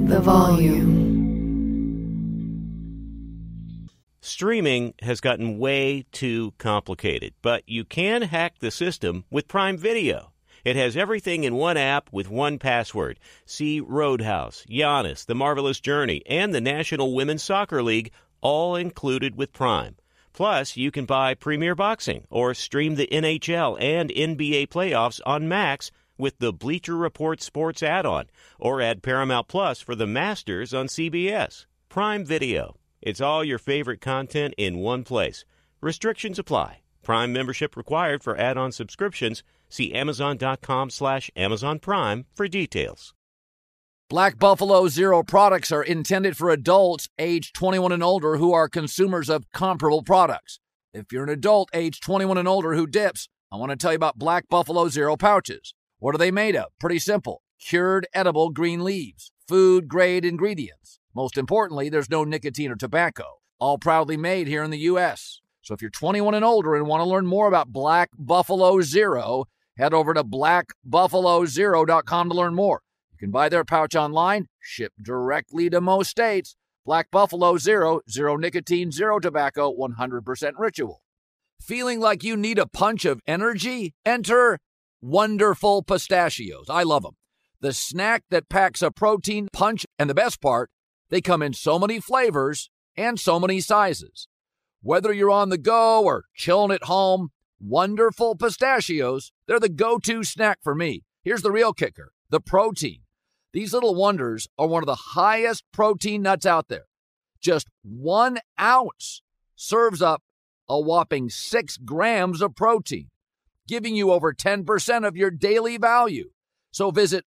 the volume. Streaming has gotten way too complicated, but you can hack the system with Prime Video. It has everything in one app with one password. See Roadhouse, Giannis, The Marvelous Journey, and the National Women's Soccer League, all included with Prime. Plus, you can buy Premier Boxing or stream the NHL and NBA playoffs on Max with the Bleacher Report Sports add-on, or add Paramount Plus for the Masters on CBS. Prime Video. It's all your favorite content in one place. Restrictions apply. Prime membership required for add-on subscriptions. See Amazon.com/Amazon Prime for details. Black Buffalo Zero products are intended for adults age 21 and older who are consumers of comparable products. If you're an adult age 21 and older who dips, I want to tell you about Black Buffalo Zero pouches. What are they made of? Pretty simple. Cured edible green leaves. Food-grade ingredients. Most importantly, there's no nicotine or tobacco. All proudly made here in the U.S. So if you're 21 and older and want to learn more about Black Buffalo Zero, head over to blackbuffalozero.com to learn more. You can buy their pouch online, shipped directly to most states. Black Buffalo Zero, zero nicotine, zero tobacco, 100% ritual. Feeling like you need a punch of energy? Enter Wonderful Pistachios. I love them. The snack that packs a protein punch, and the best part, they come in so many flavors and so many sizes. Whether you're on the go or chilling at home, Wonderful Pistachios, they're the go-to snack for me. Here's the real kicker, the protein. These little wonders are one of the highest protein nuts out there. Just 1 ounce serves up a whopping 6 grams of protein, giving you over 10% of your daily value. So visit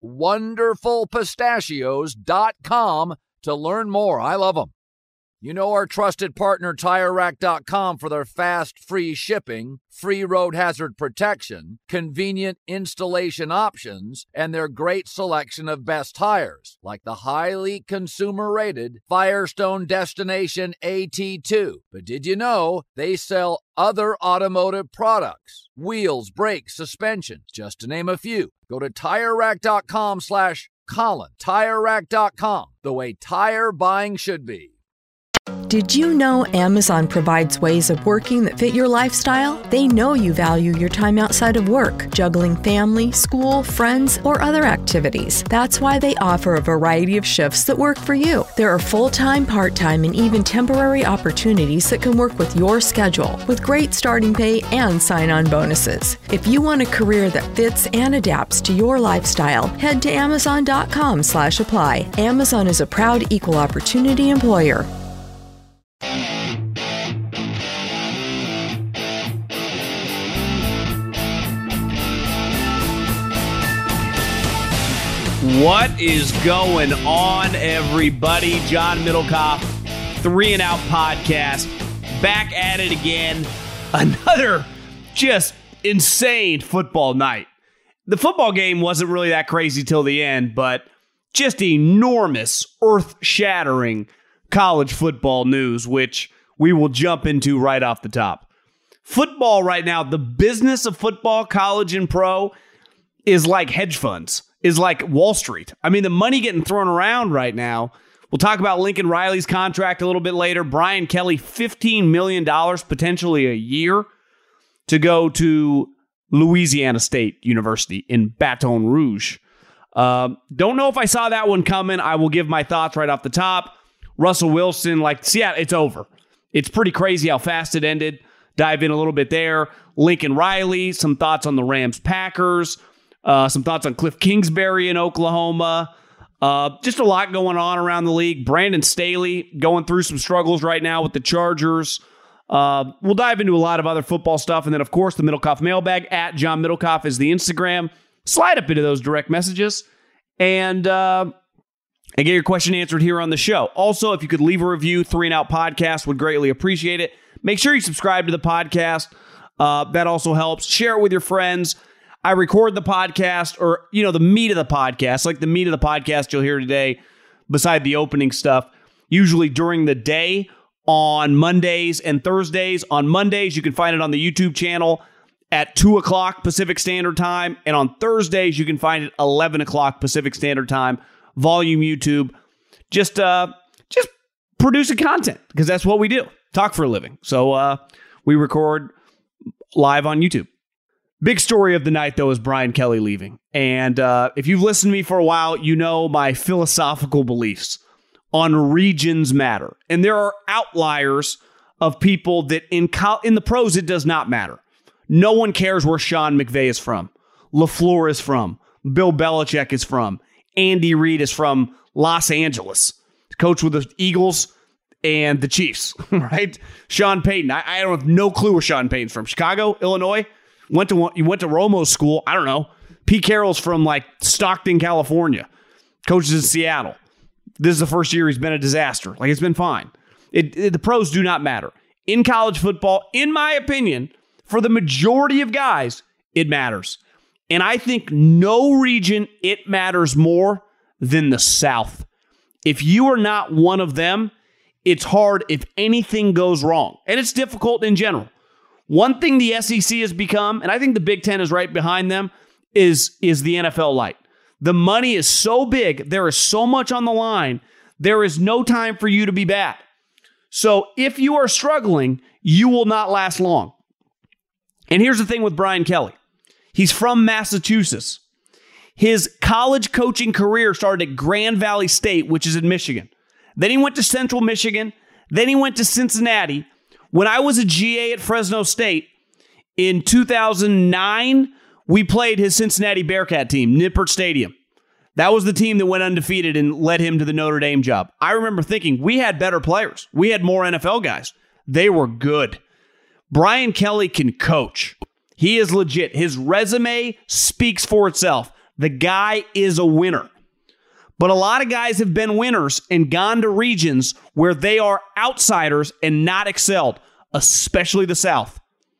wonderfulpistachios.com to learn more. I love them. You know our trusted partner, TireRack.com, for their fast, free shipping, free road hazard protection, convenient installation options, and their great selection of best tires, like the highly consumer-rated Firestone Destination AT2. But did you know they sell other automotive products? Wheels, brakes, suspensions, just to name a few. Go to TireRack.com/Colin. TireRack.com, the way tire buying should be. Did you know Amazon provides ways of working that fit your lifestyle? They know you value your time outside of work, juggling family, school, friends, or other activities. That's why they offer a variety of shifts that work for you. There are full-time, part-time, and even temporary opportunities that can work with your schedule, with great starting pay and sign-on bonuses. If you want a career that fits and adapts to your lifestyle, head to Amazon.com/apply. Amazon is a proud equal opportunity employer. What is going on, everybody? John Middlecoff, 3 and Out podcast, back at it again. Another just insane football night. The football game wasn't really that crazy till the end, but just enormous, earth-shattering college football news, which we will jump into right off the top. Football right now, the business of football, college and pro, is like hedge funds, is like Wall Street. I mean, the money getting thrown around right now. We'll talk about Lincoln Riley's contract a little bit later. Brian Kelly, $15 million potentially a year to go to Louisiana State University in Baton Rouge. Don't know if I saw that one coming. I will give my thoughts right off the top. Russell Wilson, it's over. It's pretty crazy how fast it ended. Dive in a little bit there. Lincoln Riley, some thoughts on the Rams-Packers, some thoughts on Cliff Kingsbury in Oklahoma. Just a lot going on around the league. Brandon Staley going through some struggles right now with the Chargers. We'll dive into a lot of other football stuff. And then, of course, the Middlecoff mailbag at John Middlecoff is the Instagram. Slide up into those direct messages and get your question answered here on the show. Also, if you could leave a review, 3 and Out Podcast would greatly appreciate it. Make sure you subscribe to the podcast. That also helps. Share it with your friends. I record the podcast, or, the meat of the podcast, like the meat of the podcast you'll hear today, beside the opening stuff, usually during the day on Mondays and Thursdays. On Mondays, you can find it on the YouTube channel at 2 o'clock Pacific Standard Time. And on Thursdays, you can find it 11 o'clock Pacific Standard Time. Volume YouTube. just producing content, because that's what we do. Talk for a living. So we record live on YouTube. Big story of the night, though, is Brian Kelly leaving. And if you've listened to me for a while, you know my philosophical beliefs on regions matter. And there are outliers of people that in the pros, it does not matter. No one cares where Sean McVay is from, LaFleur is from, Bill Belichick is from, Andy Reid is from Los Angeles, coach with the Eagles and the Chiefs, right? Sean Payton, I don't have no clue where Sean Payton's from. Chicago, Illinois, you went to Romo's school. I don't know. Pete Carroll's from like Stockton, California, coaches in Seattle. This is the first year he's been a disaster. Like, it's been fine. The pros do not matter. In college football, in my opinion, for the majority of guys, it matters. And I think no region, it matters more than the South. If you are not one of them, it's hard if anything goes wrong. And it's difficult in general. One thing the SEC has become, and I think the Big Ten is right behind them, is the NFL light. The money is so big. There is so much on the line. There is no time for you to be bad. So if you are struggling, you will not last long. And here's the thing with Brian Kelly. He's from Massachusetts. His college coaching career started at Grand Valley State, which is in Michigan. Then he went to Central Michigan. Then he went to Cincinnati. When I was a GA at Fresno State in 2009, we played his Cincinnati Bearcat team, Nippert Stadium. That was the team that went undefeated and led him to the Notre Dame job. I remember thinking, we had better players. We had more NFL guys. They were good. Brian Kelly can coach. He is legit. His resume speaks for itself. The guy is a winner. But a lot of guys have been winners and gone to regions where they are outsiders and not excelled, especially the South.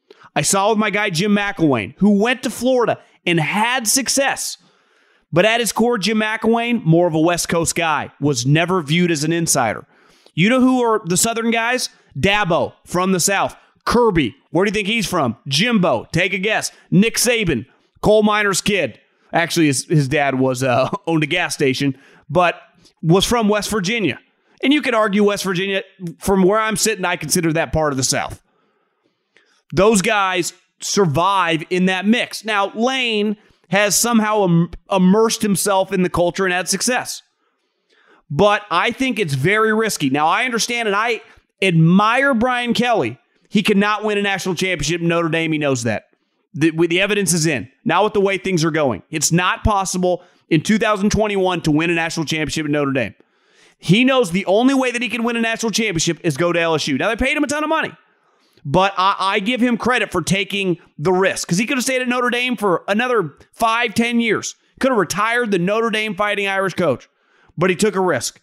I saw with my guy Jim McElwain, who went to Florida and had success. But at his core, Jim McElwain, more of a West Coast guy, was never viewed as an insider. You know who are the Southern guys? Dabo from the South. Kirby, where do you think he's from? Jimbo, take a guess. Nick Saban, coal miner's kid. Actually, his dad was owned a gas station, but was from West Virginia. And you could argue West Virginia, from where I'm sitting, I consider that part of the South. Those guys survive in that mix. Now, Lane has somehow immersed himself in the culture and had success. But I think it's very risky. Now, I understand and I admire Brian Kelly. He cannot win a national championship in Notre Dame. He knows that. The evidence is in. Now with the way things are going, it's not possible in 2021 to win a national championship in Notre Dame. He knows the only way that he can win a national championship is go to LSU. Now, they paid him a ton of money. But I give him credit for taking the risk, because he could have stayed at Notre Dame for another 5-10 years. Could have retired the Notre Dame Fighting Irish coach, but he took a risk.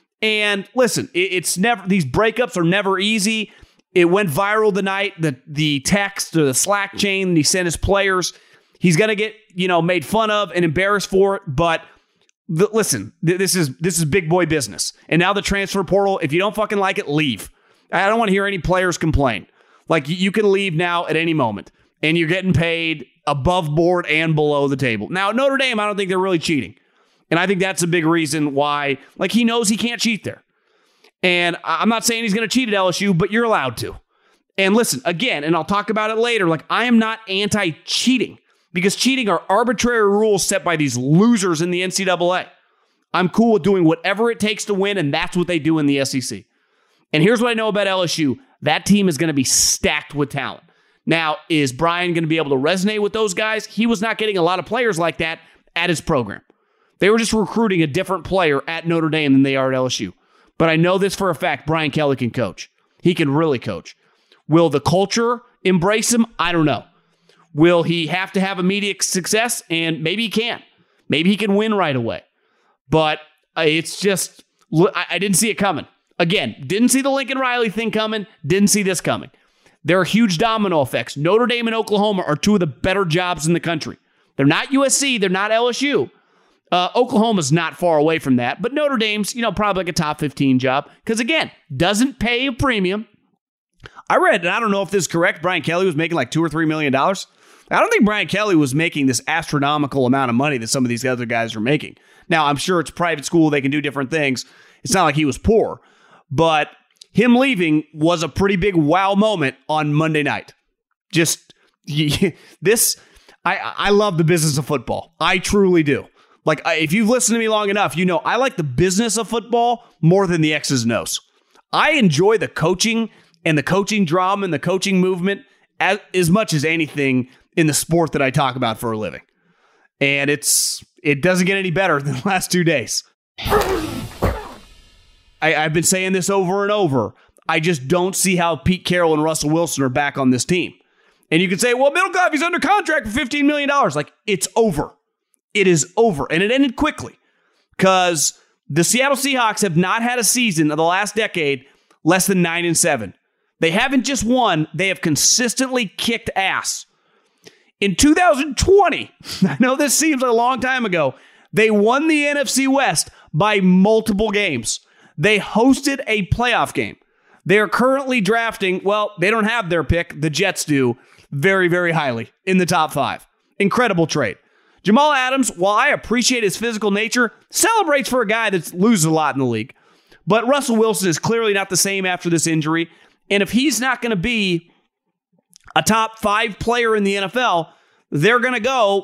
And listen, it's never, these breakups are never easy. It went viral tonight, the text or the Slack chain that he sent his players. He's going to get, made fun of and embarrassed for it. But listen, this is big boy business. And now the transfer portal, if you don't fucking like it, leave. I don't want to hear any players complain. Like, you can leave now at any moment, and you're getting paid above board and below the table. Now, Notre Dame, I don't think they're really cheating. And I think that's a big reason why, he knows he can't cheat there. And I'm not saying he's going to cheat at LSU, but you're allowed to. And listen, again, and I'll talk about it later, I am not anti-cheating, because cheating are arbitrary rules set by these losers in the NCAA. I'm cool with doing whatever it takes to win, and that's what they do in the SEC. And here's what I know about LSU. That team is going to be stacked with talent. Now, is Brian going to be able to resonate with those guys? He was not getting a lot of players like that at his program. They were just recruiting a different player at Notre Dame than they are at LSU. But I know this for a fact, Brian Kelly can coach. He can really coach. Will the culture embrace him? I don't know. Will he have to have immediate success? And maybe he can. Maybe he can win right away. But it's just, I didn't see it coming. Again, didn't see the Lincoln Riley thing coming, didn't see this coming. There are huge domino effects. Notre Dame and Oklahoma are two of the better jobs in the country. They're not USC, they're not LSU. Oklahoma's not far away from that, but Notre Dame's, probably like a top 15 job, because again, doesn't pay a premium. I read, and I don't know if this is correct, Brian Kelly was making like $2 or $3 million. I don't think Brian Kelly was making this astronomical amount of money that some of these other guys are making. Now, I'm sure it's private school. They can do different things. It's not like he was poor. But him leaving was a pretty big wow moment on Monday night. Just this, I love the business of football. I truly do. Like, if you've listened to me long enough, you know I like the business of football more than the X's and O's. I enjoy the coaching and the coaching drama and the coaching movement as much as anything in the sport that I talk about for a living. And it doesn't get any better than the last 2 days. I've been saying this over and over. I just don't see how Pete Carroll and Russell Wilson are back on this team. And you can say, well, Middlekauff, he's under contract for $15 million. Like, it's over. It is over. And it ended quickly because the Seattle Seahawks have not had a season of the last decade less than 9-7. They haven't just won. They have consistently kicked ass. In 2020, I know this seems a long time ago, they won the NFC West by multiple games. They hosted a playoff game. They are currently drafting, well, they don't have their pick. The Jets do very, very highly in the top 5. Incredible trade. Jamal Adams, while I appreciate his physical nature, celebrates for a guy that loses a lot in the league. But Russell Wilson is clearly not the same after this injury. And if he's not going to be a top 5 player in the NFL, they're going to go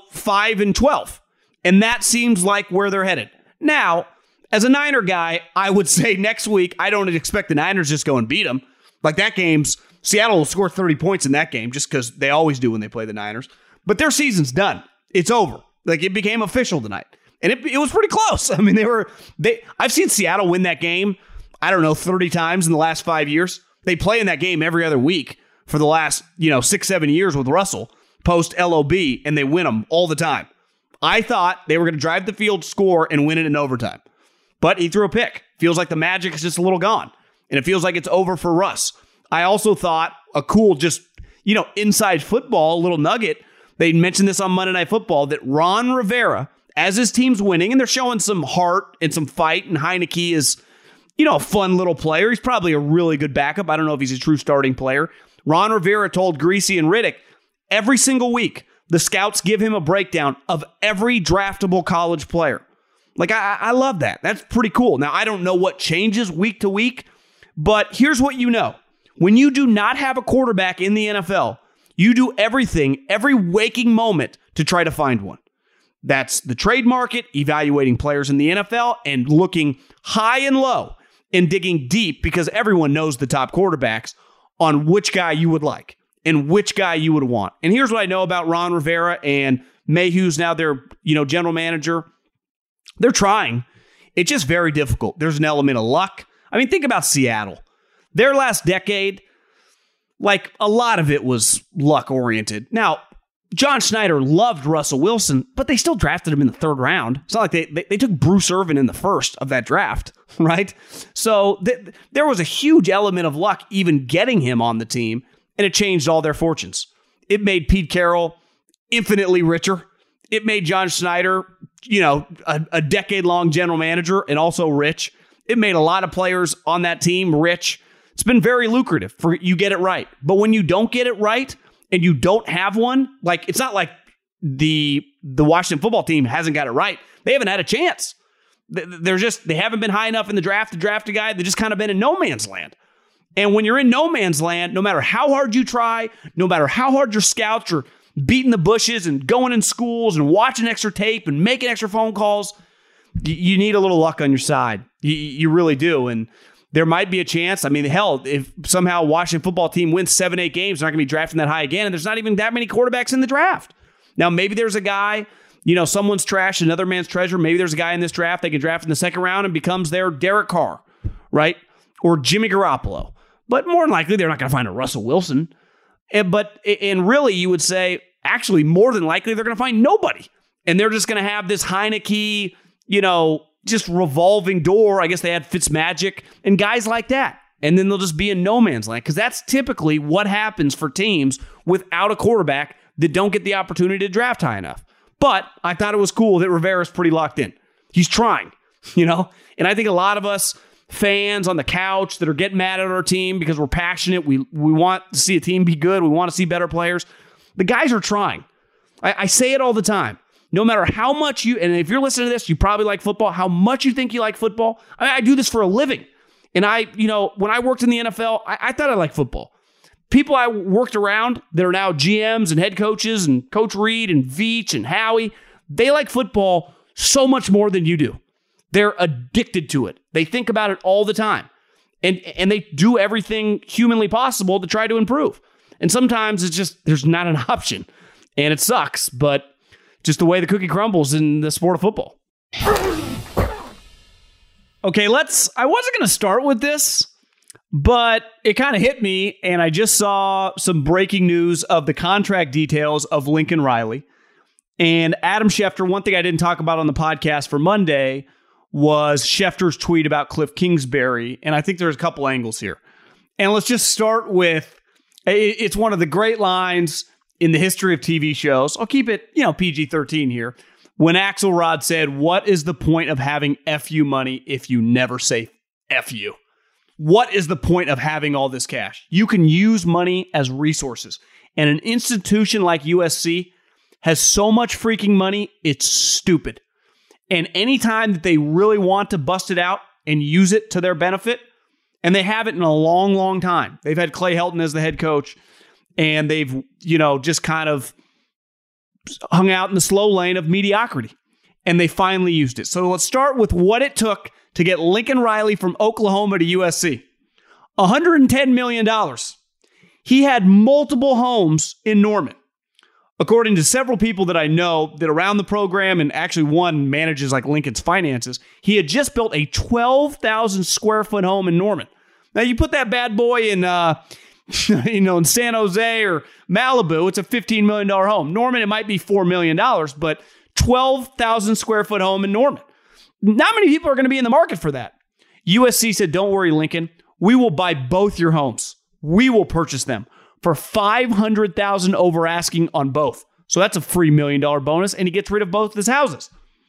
5-12. And that seems like where they're headed. Now, as a Niner guy, I would say next week, I don't expect the Niners just go and beat them. Like that game's, Seattle will score 30 points in that game just because they always do when they play the Niners. But their season's done. It's over. Like it became official tonight. And it was pretty close. I mean, I've seen Seattle win that game, I don't know, 30 times in the last 5 years. They play in that game every other week for the last, 6-7 years with Russell, post LOB, and they win them all the time. I thought they were going to drive the field, score, and win it in overtime. But he threw a pick. Feels like the magic is just a little gone. And it feels like it's over for Russ. I also thought a cool, just, inside football, little nugget. They mentioned this on Monday Night Football that Ron Rivera, as his team's winning, and they're showing some heart and some fight, and Heineke is, a fun little player. He's probably a really good backup. I don't know if he's a true starting player. Ron Rivera told Greasy and Riddick, every single week, the scouts give him a breakdown of every draftable college player. Like, I love that. That's pretty cool. Now, I don't know what changes week to week, but here's what you know. When you do not have a quarterback in the NFL, you do everything, every waking moment to try to find one. That's the trade market, evaluating players in the NFL, and looking high and low and digging deep because everyone knows the top quarterbacks on which guy you would like and which guy you would want. And here's what I know about Ron Rivera and Mayhew's now their, general manager. They're trying. It's just very difficult. There's an element of luck. I mean, think about Seattle. Their last decade, like a lot of it was luck-oriented. Now, John Schneider loved Russell Wilson, but they still drafted him in the 3rd round. It's not like they took Bruce Irvin in the 1st of that draft, right? So there was a huge element of luck even getting him on the team, and it changed all their fortunes. It made Pete Carroll infinitely richer. It made John Schneider, a decade-long general manager and also rich. It made a lot of players on that team rich. It's been very lucrative for you get it right. But when you don't get it right and you don't have one, like it's not like the Washington football team hasn't got it right. They haven't had a chance. They haven't been high enough in the draft to draft a guy. They've just kind of been in no man's land. And when you're in no man's land, no matter how hard you try, no matter how hard your scouts are beating the bushes and going in schools and watching extra tape and making extra phone calls, you need a little luck on your side. You really do. And there might be a chance. I mean, hell, if somehow Washington football team wins 7-8 games, they're not going to be drafting that high again. And there's not even that many quarterbacks in the draft. Now, maybe there's a guy, someone's trash, another man's treasure. Maybe there's a guy in this draft they can draft in the 2nd round and becomes their Derek Carr, right? Or Jimmy Garoppolo. But more than likely, they're not going to find a Russell Wilson. And really, you would say, actually, more than likely, they're going to find nobody. And they're just going to have this Heineke, just revolving door. I guess they had Fitzmagic and guys like that. And then they'll just be in no man's land. Because that's typically what happens for teams without a quarterback that don't get the opportunity to draft high enough. But I thought it was cool that Rivera's pretty locked in. He's trying, And I think a lot of us fans on the couch that are getting mad at our team because we're passionate, we want to see a team be good, we want to see better players. The guys are trying. I say it all the time. no matter how much you, and if you're listening to this, you probably like football, how much you think you like football. I do this for a living. And when I worked in the NFL, I thought I liked football. People I worked around that are now GMs and head coaches and Coach Reed and Veach and Howie, they like football so much more than you do. They're addicted to it. They think about it all the time. And they do everything humanly possible to try to improve. And sometimes it's just, there's not an option. And it sucks, but just the way the cookie crumbles in the sport of football. Okay, I wasn't going to start with this, but it kind of hit me, and I just saw some breaking news of the contract details of Lincoln Riley. And Adam Schefter, one thing I didn't talk about on the podcast for Monday was Schefter's tweet about Cliff Kingsbury, and I think there's a couple angles here. And let's just start with, it's one of the great lines in the history of TV shows. I'll keep it, PG-13 here. When Axelrod said, "What is the point of having FU money if you never say FU? What is the point of having all this cash? You can use money as resources." And an institution like USC has so much freaking money, it's stupid. And anytime that they really want to bust it out and use it to their benefit, and they have it in a long, long time. They've had Clay Helton as the head coach, and they've, just kind of hung out in the slow lane of mediocrity. And they finally used it. So let's start with what it took to get Lincoln Riley from Oklahoma to USC. $110 million. He had multiple homes in Norman. According to several people that I know that around the program, and actually one manages like Lincoln's finances, he had just built a 12,000 square foot home in Norman. Now you put that bad boy in, in San Jose or Malibu, it's a $15 million home. Norman, it might be $4 million, but 12,000 square foot home in Norman. Not many people are going to be in the market for that. USC said, "Don't worry, Lincoln. We will buy both your homes. We will purchase them for $500,000 over asking on both." So that's a free $1 million bonus, and he gets rid of both of his houses.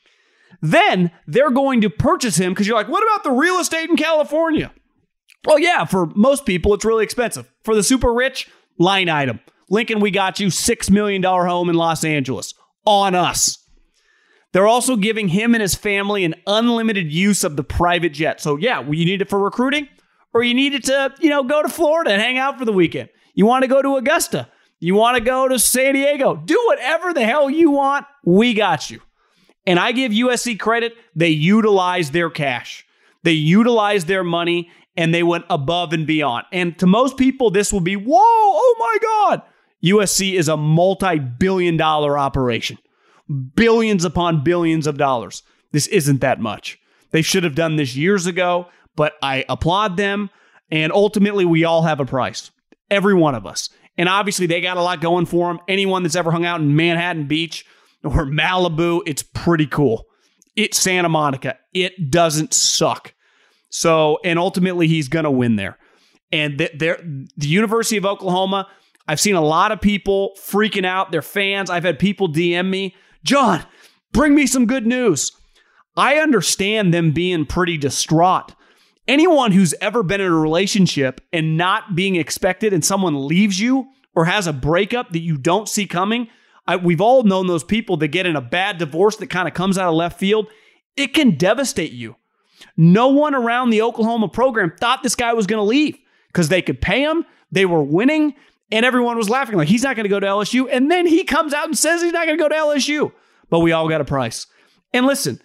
Then they're going to purchase him because you're like, what about the real estate in California? Well, yeah, for most people, it's really expensive. For the super rich, line item. Lincoln, we got you $6 million home in Los Angeles. On us. They're also giving him and his family an unlimited use of the private jet. So yeah, you need it for recruiting, or you need it to, go to Florida and hang out for the weekend. You want to go to Augusta. You want to go to San Diego. Do whatever the hell you want. We got you. And I give USC credit. They utilized their cash. They utilized their money, and they went above and beyond. And to most people, this will be, whoa, oh my God. USC is a multi-billion-dollar operation. Billions upon billions of dollars. This isn't that much. They should have done this years ago, but I applaud them. And ultimately, we all have a price. Every one of us. And obviously, they got a lot going for them. Anyone that's ever hung out in Manhattan Beach or Malibu, it's pretty cool. It's Santa Monica. It doesn't suck. So, and ultimately, he's going to win there. And the University of Oklahoma, I've seen a lot of people freaking out. They're fans. I've had people DM me, "John, bring me some good news." I understand them being pretty distraught. Anyone who's ever been in a relationship and not being expected, and someone leaves you or has a breakup that you don't see coming, we've all known those people that get in a bad divorce that kind of comes out of left field. It can devastate you. No one around the Oklahoma program thought this guy was going to leave because they could pay him, they were winning, and everyone was laughing like he's not going to go to LSU. And then he comes out and says he's not going to go to LSU. But we all got a price. And listen,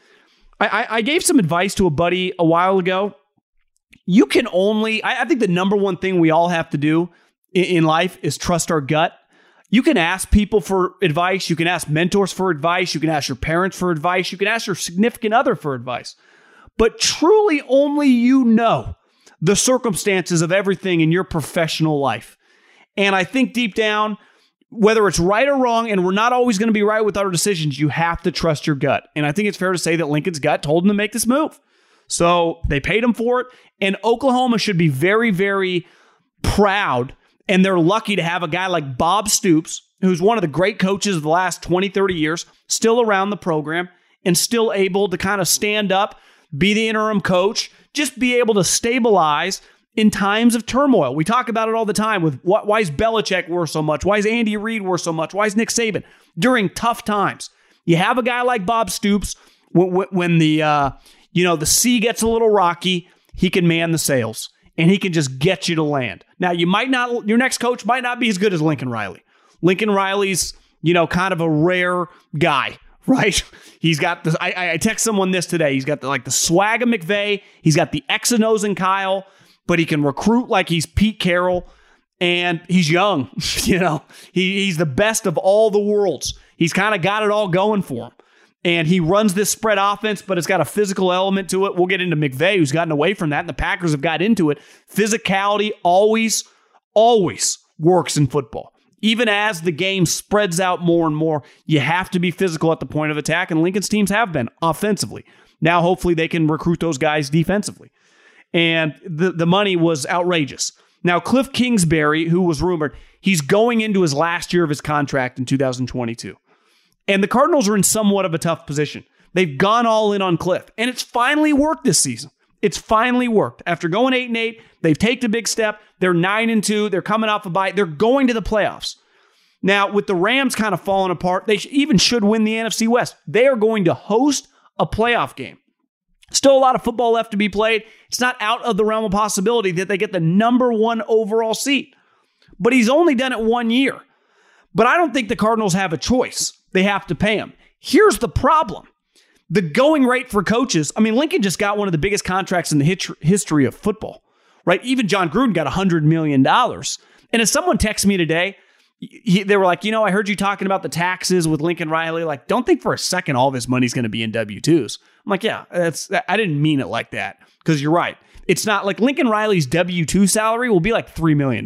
I gave some advice to a buddy a while ago. You can only, I think the number one thing we all have to do in life is trust our gut. You can ask people for advice. You can ask mentors for advice. You can ask your parents for advice. You can ask your significant other for advice. But truly only you know the circumstances of everything in your professional life. And I think deep down, whether it's right or wrong, and we're not always going to be right with our decisions, you have to trust your gut. And I think it's fair to say that Lincoln's gut told him to make this move. So they paid him for it. And Oklahoma should be very, very proud. And they're lucky to have a guy like Bob Stoops, who's one of the great coaches of the last 20, 30 years, still around the program and still able to kind of stand up, be the interim coach, just be able to stabilize in times of turmoil. We talk about it all the time with why is Belichick worth so much? Why is Andy Reid worth so much? Why is Nick Saban? During tough times. You have a guy like Bob Stoops, when the sea gets a little rocky, he can man the sails and he can just get you to land. Now, your next coach might not be as good as Lincoln Riley. Lincoln Riley's, kind of a rare guy, right? He's got this. I text someone this today. He's got the swag of McVay. He's got the X and O's and Kyle, but he can recruit like he's Pete Carroll, and he's young. He's the best of all the worlds. He's kind of got it all going for him. And he runs this spread offense, but it's got a physical element to it. We'll get into McVay, who's gotten away from that, and the Packers have got into it. Physicality always works in football. Even as the game spreads out more and more, you have to be physical at the point of attack, and Lincoln's teams have been offensively. Now, hopefully, they can recruit those guys defensively. And the money was outrageous. Now, Cliff Kingsbury, who was rumored, he's going into his last year of his contract in 2022. And the Cardinals are in somewhat of a tough position. They've gone all in on Cliff, and it's finally worked this season. It's finally worked. After going 8-8, they've taken a big step. They're 9-2. They're coming off a bye. They're going to the playoffs. Now, with the Rams kind of falling apart, they even should win the NFC West. They are going to host a playoff game. Still a lot of football left to be played. It's not out of the realm of possibility that they get the number 1 overall seed. But he's only done it 1 year. But I don't think the Cardinals have a choice. They have to pay him. Here's the problem. The going rate for coaches, Lincoln just got one of the biggest contracts in the history of football, right? Even John Gruden got $100 million. And as someone texted me today, they were like, I heard you talking about the taxes with Lincoln Riley. Like, don't think for a second all this money's going to be in W-2s. I'm like, yeah, I didn't mean it like that, because you're right. It's not like Lincoln Riley's W-2 salary will be like $3 million.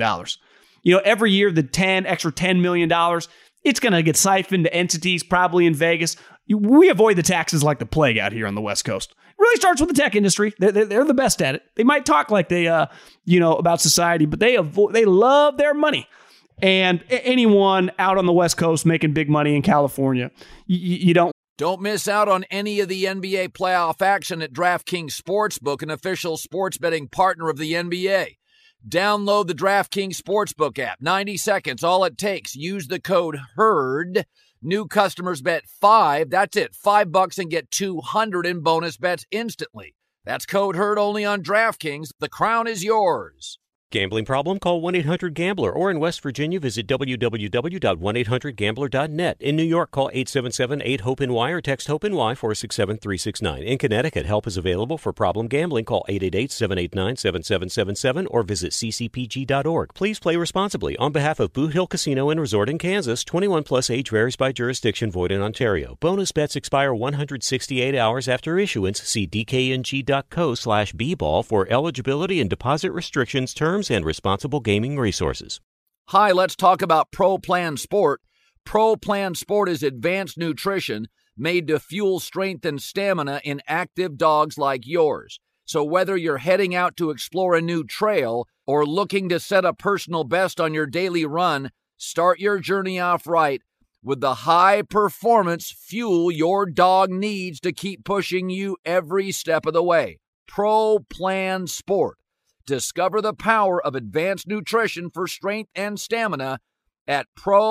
Every year, the extra $10 million, it's going to get siphoned to entities, probably in Vegas. We avoid the taxes like the plague out here on the West Coast. It really starts with the tech industry. They're the best at it. They might talk like they, about society, but they love their money. And anyone out on the West Coast making big money in California, you don't. Don't miss out on any of the NBA playoff action at DraftKings Sportsbook, an official sports betting partner of the NBA. Download the DraftKings Sportsbook app. 90 seconds, all it takes. Use the code HERD. New customers bet $5. That's it, $5 and get $200 in bonus bets instantly. That's code HERD only on DraftKings. The crown is yours. Gambling problem? Call 1-800-GAMBLER. Or in West Virginia, visit www.1800gambler.net. In New York, call 877-8-HOPE-NY or text HOPE-NY 467-369. In Connecticut, help is available for problem gambling. Call 888-789-7777 or visit ccpg.org. Please play responsibly. On behalf of Boot Hill Casino and Resort in Kansas, 21 plus age varies by jurisdiction, void in Ontario. Bonus bets expire 168 hours after issuance. See dkng.co/bball for eligibility and deposit restrictions, terms, and responsible gaming resources. Hi, let's talk about Pro Plan Sport. Pro Plan Sport is advanced nutrition made to fuel strength and stamina in active dogs like yours. So whether you're heading out to explore a new trail or looking to set a personal best on your daily run, start your journey off right with the high-performance fuel your dog needs to keep pushing you every step of the way. Pro Plan Sport. Discover the power of advanced nutrition for strength and stamina at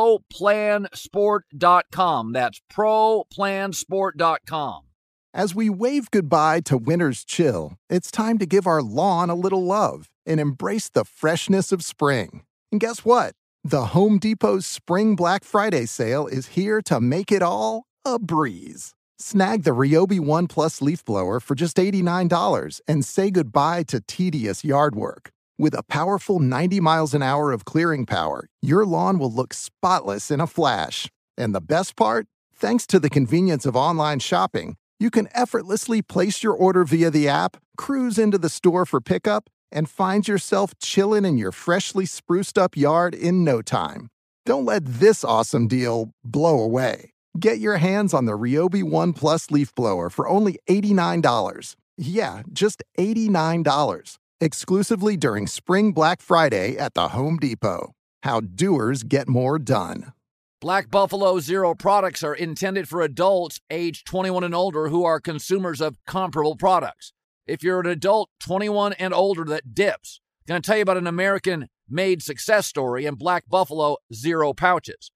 ProPlansport.com. That's ProPlansport.com. As we wave goodbye to winter's chill, it's time to give our lawn a little love and embrace the freshness of spring. And guess what? The Home Depot's Spring Black Friday sale is here to make it all a breeze. Snag the Ryobi One Plus leaf blower for just $89 and say goodbye to tedious yard work. With a powerful 90 miles an hour of clearing power, your lawn will look spotless in a flash. And the best part? Thanks to the convenience of online shopping, you can effortlessly place your order via the app, cruise into the store for pickup, and find yourself chilling in your freshly spruced up yard in no time. Don't let this awesome deal blow away. Get your hands on the Ryobi One Plus leaf blower for only $89. Yeah, just $89. Exclusively during Spring Black Friday at the Home Depot. How doers get more done. Black Buffalo Zero products are intended for adults age 21 and older who are consumers of comparable products. If you're an adult 21 and older that dips, I'm going to tell you about an American-made success story in Black Buffalo Zero pouches.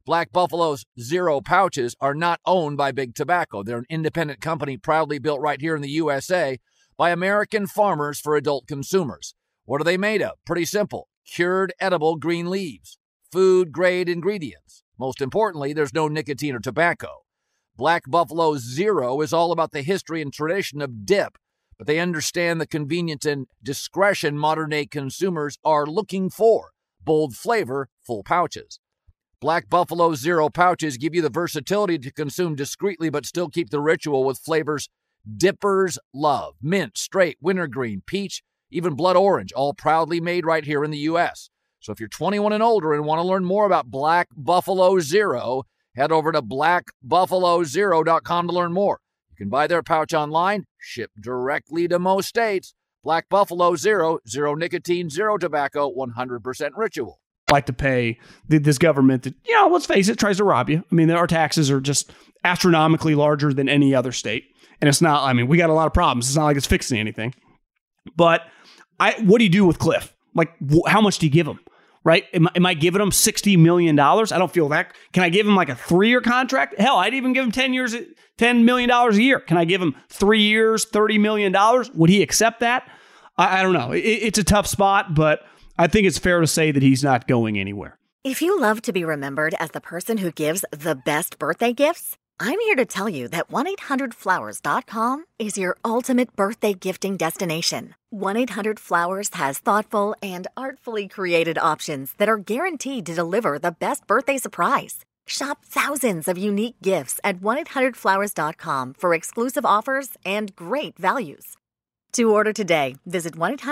Black Buffalo's Zero pouches are not owned by Big Tobacco. They're an independent company proudly built right here in the USA by American farmers for adult consumers. What are they made of? Pretty simple. Cured edible green leaves. Food-grade ingredients. Most importantly, there's no nicotine or tobacco. Black Buffalo Zero is all about the history and tradition of dip, but they understand the convenience and discretion modern-day consumers are looking for. Bold flavor, full pouches. Black Buffalo Zero pouches give you the versatility to consume discreetly but still keep the ritual with flavors dippers love. Mint, straight, wintergreen, peach, even blood orange, all proudly made right here in the U.S. So if you're 21 and older and want to learn more about Black Buffalo Zero, head over to blackbuffalozero.com to learn more. You can buy their pouch online, shipped directly to most states. Black Buffalo Zero, zero nicotine, zero tobacco, 100% ritual. Like to pay this government that, let's face it, tries to rob you. I mean, our taxes are just astronomically larger than any other state. And it's not, we got a lot of problems. It's not like it's fixing anything. But what do you do with Cliff? Like, how much do you give him? Right? Am I giving him $60 million? I don't feel that. Can I give him like a 3-year contract? Hell, I'd even give him 10 years, $10 million a year. Can I give him 3 years, $30 million? Would he accept that? I don't know. It's a tough spot, but I think it's fair to say that he's not going anywhere. If you love to be remembered as the person who gives the best birthday gifts, I'm here to tell you that 1-800-Flowers.com is your ultimate birthday gifting destination. 1-800-Flowers has thoughtful and artfully created options that are guaranteed to deliver the best birthday surprise. Shop thousands of unique gifts at 1-800-Flowers.com for exclusive offers and great values. To order today, visit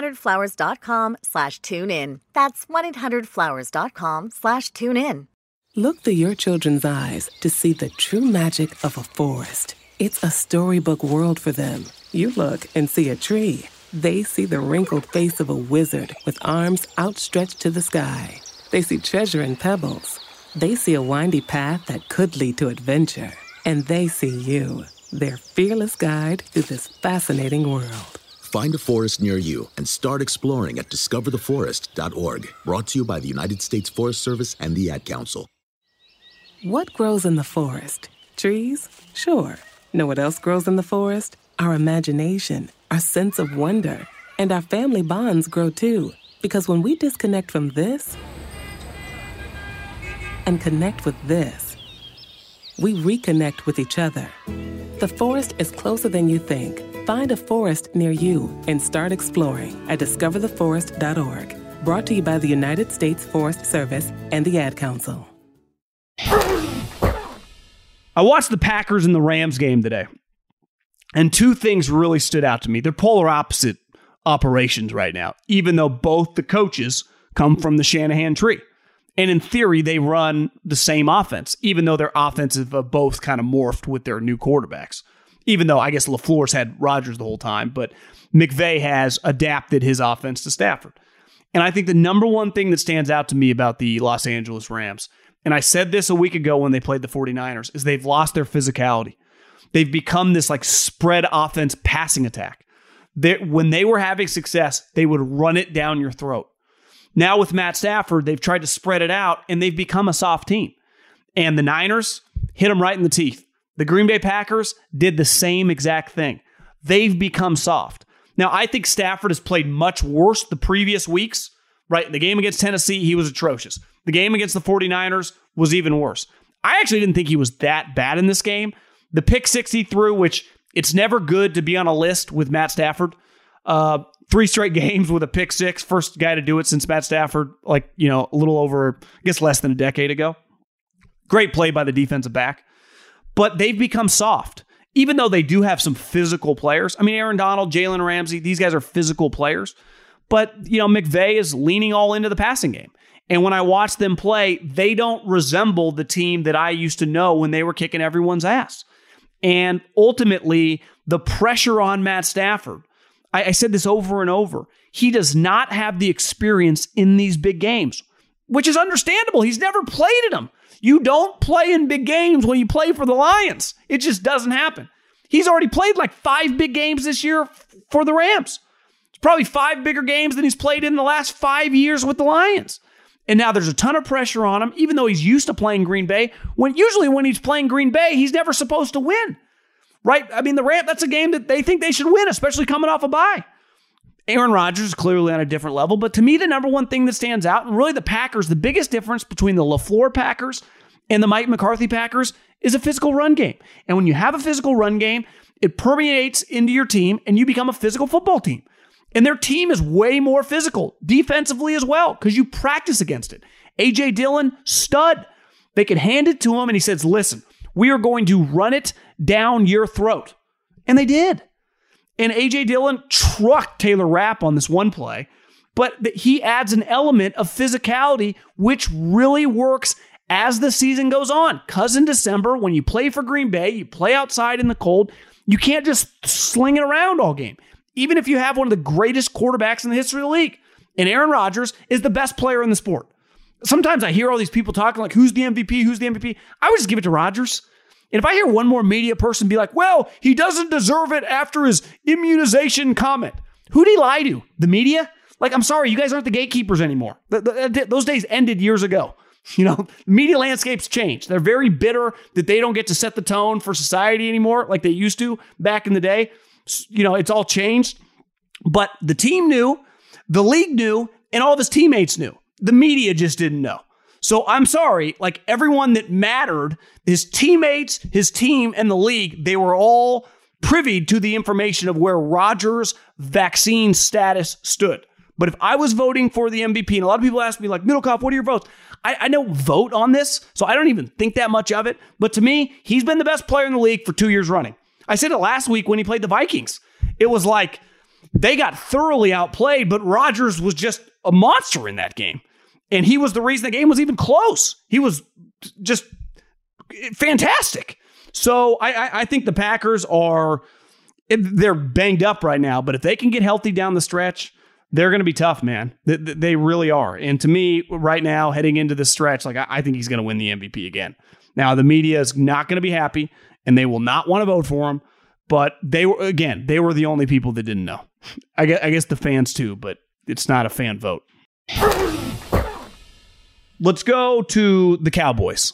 1-800-Flowers.com/tune-in. That's 1-800-Flowers.com/tune-in. Look through your children's eyes to see the true magic of a forest. It's a storybook world for them. You look and see a tree. They see the wrinkled face of a wizard with arms outstretched to the sky. They see treasure in pebbles. They see a windy path that could lead to adventure. And they see you, their fearless guide through this fascinating world. Find a forest near you and start exploring at discovertheforest.org. Brought to you by the United States Forest Service and the Ad Council. What grows in the forest? Trees? Sure. Know what else grows in the forest? Our imagination, our sense of wonder, and our family bonds grow too. Because when we disconnect from this and connect with this, we reconnect with each other. The forest is closer than you think. Find a forest near you and start exploring at discovertheforest.org. Brought to you by the United States Forest Service and the Ad Council. I watched the Packers and the Rams game today, and two things really stood out to me. They're polar opposite operations right now, even though both the coaches come from the Shanahan tree. And in theory, they run the same offense, even though their offensive both kind of morphed with their new quarterbacks. Even though I guess LaFleur's had Rodgers the whole time, but McVay has adapted his offense to Stafford. And I think the number one thing that stands out to me about the Los Angeles Rams, and I said this a week ago when they played the 49ers, is they've lost their physicality. They've become this like spread offense passing attack. When they were having success, they would run it down your throat. Now with Matt Stafford, they've tried to spread it out, and they've become a soft team. And the Niners hit them right in the teeth. The Green Bay Packers did the same exact thing. They've become soft. Now, I think Stafford has played much worse the previous weeks, right? The game against Tennessee, he was atrocious. The game against the 49ers was even worse. I actually didn't think he was that bad in this game. The pick six he threw, which it's never good to be on a list with Matt Stafford. 3 straight games with a pick six. First guy to do it since Matt Stafford, a little over, I guess less than a decade ago. Great play by the defensive back. But they've become soft, even though they do have some physical players. I mean, Aaron Donald, Jalen Ramsey, these guys are physical players. But, McVay is leaning all into the passing game. And when I watch them play, they don't resemble the team that I used to know when they were kicking everyone's ass. And ultimately, the pressure on Matt Stafford, I said this over and over, he does not have the experience in these big games, which is understandable. He's never played in them. You don't play in big games when you play for the Lions. It just doesn't happen. He's already played like 5 big games this year for the Rams. It's probably 5 bigger games than he's played in the last 5 years with the Lions. And now there's a ton of pressure on him, even though he's used to playing Green Bay. Usually when he's playing Green Bay, he's never supposed to win, right? I mean, the Rams, that's a game that they think they should win, especially coming off a bye. Aaron Rodgers is clearly on a different level, but to me, the number one thing that stands out, and really the Packers, the biggest difference between the LaFleur Packers and the Mike McCarthy Packers is a physical run game. And when you have a physical run game, it permeates into your team and you become a physical football team. And their team is way more physical defensively as well because you practice against it. A.J. Dillon, stud. They could hand it to him and he says, listen, we are going to run it down your throat. And they did. And A.J. Dillon trucked Taylor Rapp on this one play, but he adds an element of physicality which really works as the season goes on. Because in December, when you play for Green Bay, you play outside in the cold, you can't just sling it around all game. Even if you have one of the greatest quarterbacks in the history of the league. And Aaron Rodgers is the best player in the sport. Sometimes I hear all these people talking like, who's the MVP? Who's the MVP? I would just give it to Rodgers. And if I hear one more media person be like, well, he doesn't deserve it after his immunization comment. Who did he lie to? The media? Like, I'm sorry, you guys aren't the gatekeepers anymore. Those days ended years ago. The media landscape's changed. They're very bitter that they don't get to set the tone for society anymore like they used to back in the day. It's all changed. But the team knew, the league knew, and all of his teammates knew. The media just didn't know. So I'm sorry, like everyone that mattered, his teammates, his team, and the league, they were all privy to the information of where Rodgers' vaccine status stood. But if I was voting for the MVP, and a lot of people ask me like, Middlecoff, what are your votes? I don't vote on this, so I don't even think that much of it. But to me, he's been the best player in the league for 2 years running. I said it last week when he played the Vikings. It was like they got thoroughly outplayed, but Rodgers was just a monster in that game. And he was the reason the game was even close. He was just fantastic. So I think the Packers they're banged up right now, but if they can get healthy down the stretch, they're going to be tough, man. They really are. And to me, right now, heading into the stretch, like I think he's going to win the MVP again. Now, the media is not going to be happy, and they will not want to vote for him. But they were the only people that didn't know. I guess the fans too, but it's not a fan vote. Let's go to the Cowboys.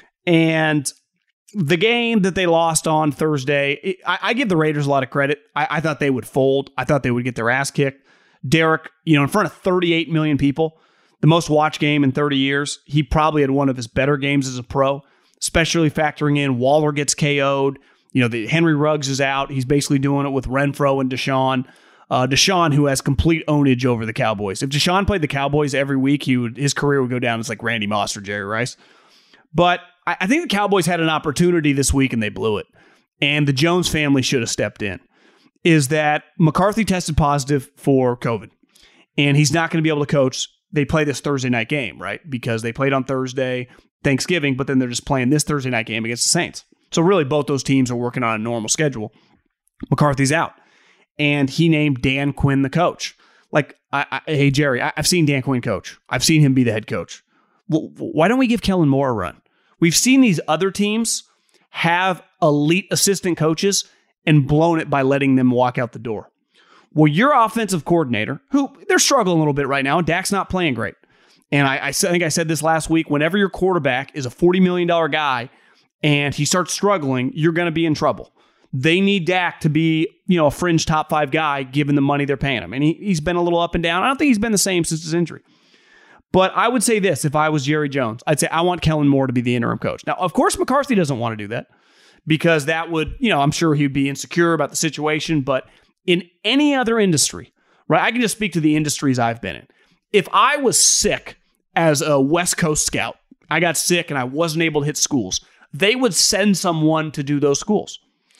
And the game that they lost on Thursday, I give the Raiders a lot of credit. I thought they would fold. I thought they would get their ass kicked. Derek, in front of 38 million people, the most watched game in 30 years. He probably had one of his better games as a pro, especially factoring in Waller gets KO'd. The Henry Ruggs is out. He's basically doing it with Renfro and Deshaun. Deshaun, who has complete ownage over the Cowboys. If Deshaun played the Cowboys every week, his career would go down as like Randy Moss or Jerry Rice. But I think the Cowboys had an opportunity this week and they blew it. And the Jones family should have stepped in. Is that McCarthy tested positive for COVID. And he's not going to be able to coach. They play this Thursday night game, right? Because they played on Thursday, Thanksgiving, but then they're just playing this Thursday night game against the Saints. So really, both those teams are working on a normal schedule. McCarthy's out. And he named Dan Quinn the coach. Like, hey, Jerry, I've seen Dan Quinn coach. I've seen him be the head coach. Well, why don't we give Kellen Moore a run? We've seen these other teams have elite assistant coaches and blown it by letting them walk out the door. Well, your offensive coordinator, who they're struggling a little bit right now, and Dak's not playing great. And I think I said this last week, whenever your quarterback is a $40 million guy and he starts struggling, you're going to be in trouble. They need Dak to be, a fringe top 5 guy given the money they're paying him. And he's been a little up and down. I don't think he's been the same since his injury. But I would say this, if I was Jerry Jones, I'd say I want Kellen Moore to be the interim coach. Now, of course, McCarthy doesn't want to do that because that would, I'm sure he'd be insecure about the situation. But in any other industry, right, I can just speak to the industries I've been in. If I was sick as a West Coast scout, I got sick and I wasn't able to hit schools, they would send someone to do those schools.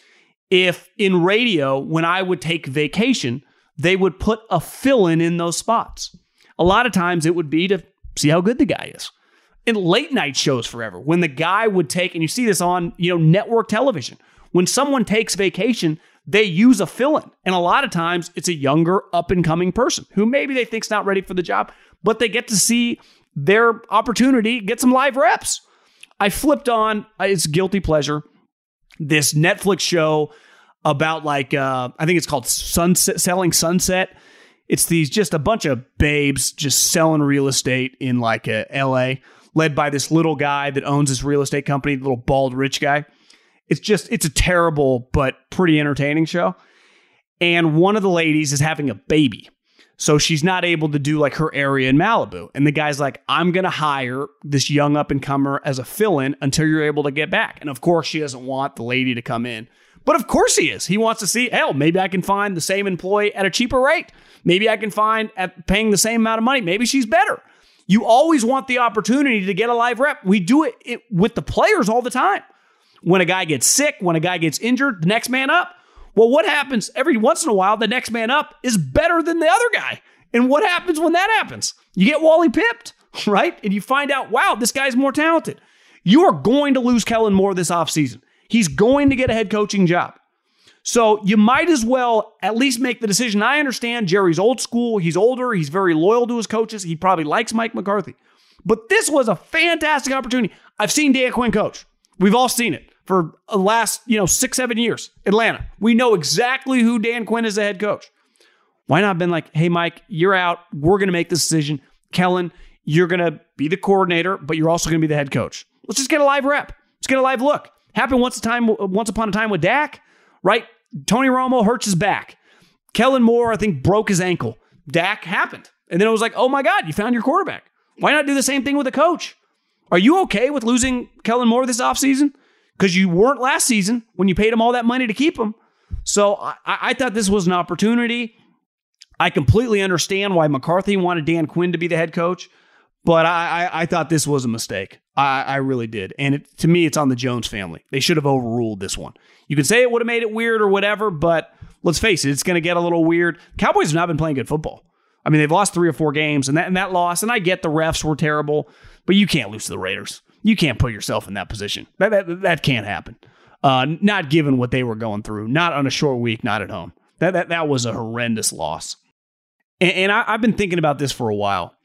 If in radio, when I would take vacation, they would put a fill-in in those spots. A lot of times it would be to see how good the guy is. In late night shows forever, when the guy would take, and you see this on, network television, when someone takes vacation, they use a fill-in. And a lot of times it's a younger up-and-coming person who maybe they think's not ready for the job, but they get to see their opportunity, get some live reps. I flipped on, it's guilty pleasure, this Netflix show about I think it's called Selling Sunset. It's these just a bunch of babes just selling real estate in like LA, led by this little guy that owns this real estate company, the little bald rich guy. It's a terrible but pretty entertaining show. And one of the ladies is having a baby. So she's not able to do like her area in Malibu. And the guy's like, I'm going to hire this young up-and-comer as a fill-in until you're able to get back. And of course, she doesn't want the lady to come in. But of course he is. He wants to see, hell, maybe I can find the same employee at a cheaper rate. Maybe I can find at paying the same amount of money. Maybe she's better. You always want the opportunity to get a live rep. We do it with the players all the time. When a guy gets sick, when a guy gets injured, the next man up. Well, what happens every once in a while? The next man up is better than the other guy. And what happens when that happens? You get Wally pipped, right? And you find out, wow, this guy's more talented. You are going to lose Kellen Moore this offseason. He's going to get a head coaching job. So you might as well at least make the decision. I understand Jerry's old school. He's older. He's very loyal to his coaches. He probably likes Mike McCarthy. But this was a fantastic opportunity. I've seen Dan Quinn coach. We've all seen it for the last 6-7 years. Atlanta. We know exactly who Dan Quinn is, the head coach. Why not have been like, hey, Mike, you're out. We're going to make this decision. Kellen, you're going to be the coordinator, but you're also going to be the head coach. Let's just get a live rep. Let's get a live look. Happened once upon a time with Dak, right? Tony Romo hurts his back. Kellen Moore, I think, broke his ankle. Dak happened. And then it was like, oh my God, you found your quarterback. Why not do the same thing with a coach? Are you okay with losing Kellen Moore this offseason? Because you weren't last season when you paid him all that money to keep him. So I thought this was an opportunity. I completely understand why McCarthy wanted Dan Quinn to be the head coach, but I thought this was a mistake. I really did. And to me, it's on the Jones family. They should have overruled this one. You could say it would have made it weird or whatever, but let's face it, it's going to get a little weird. Cowboys have not been playing good football. I mean, they've lost 3 or 4 games, and that loss, and I get the refs were terrible, but you can't lose to the Raiders. You can't put yourself in that position. That can't happen. Not given what they were going through. Not on a short week, not at home. That was a horrendous loss. And I've been thinking about this for a while,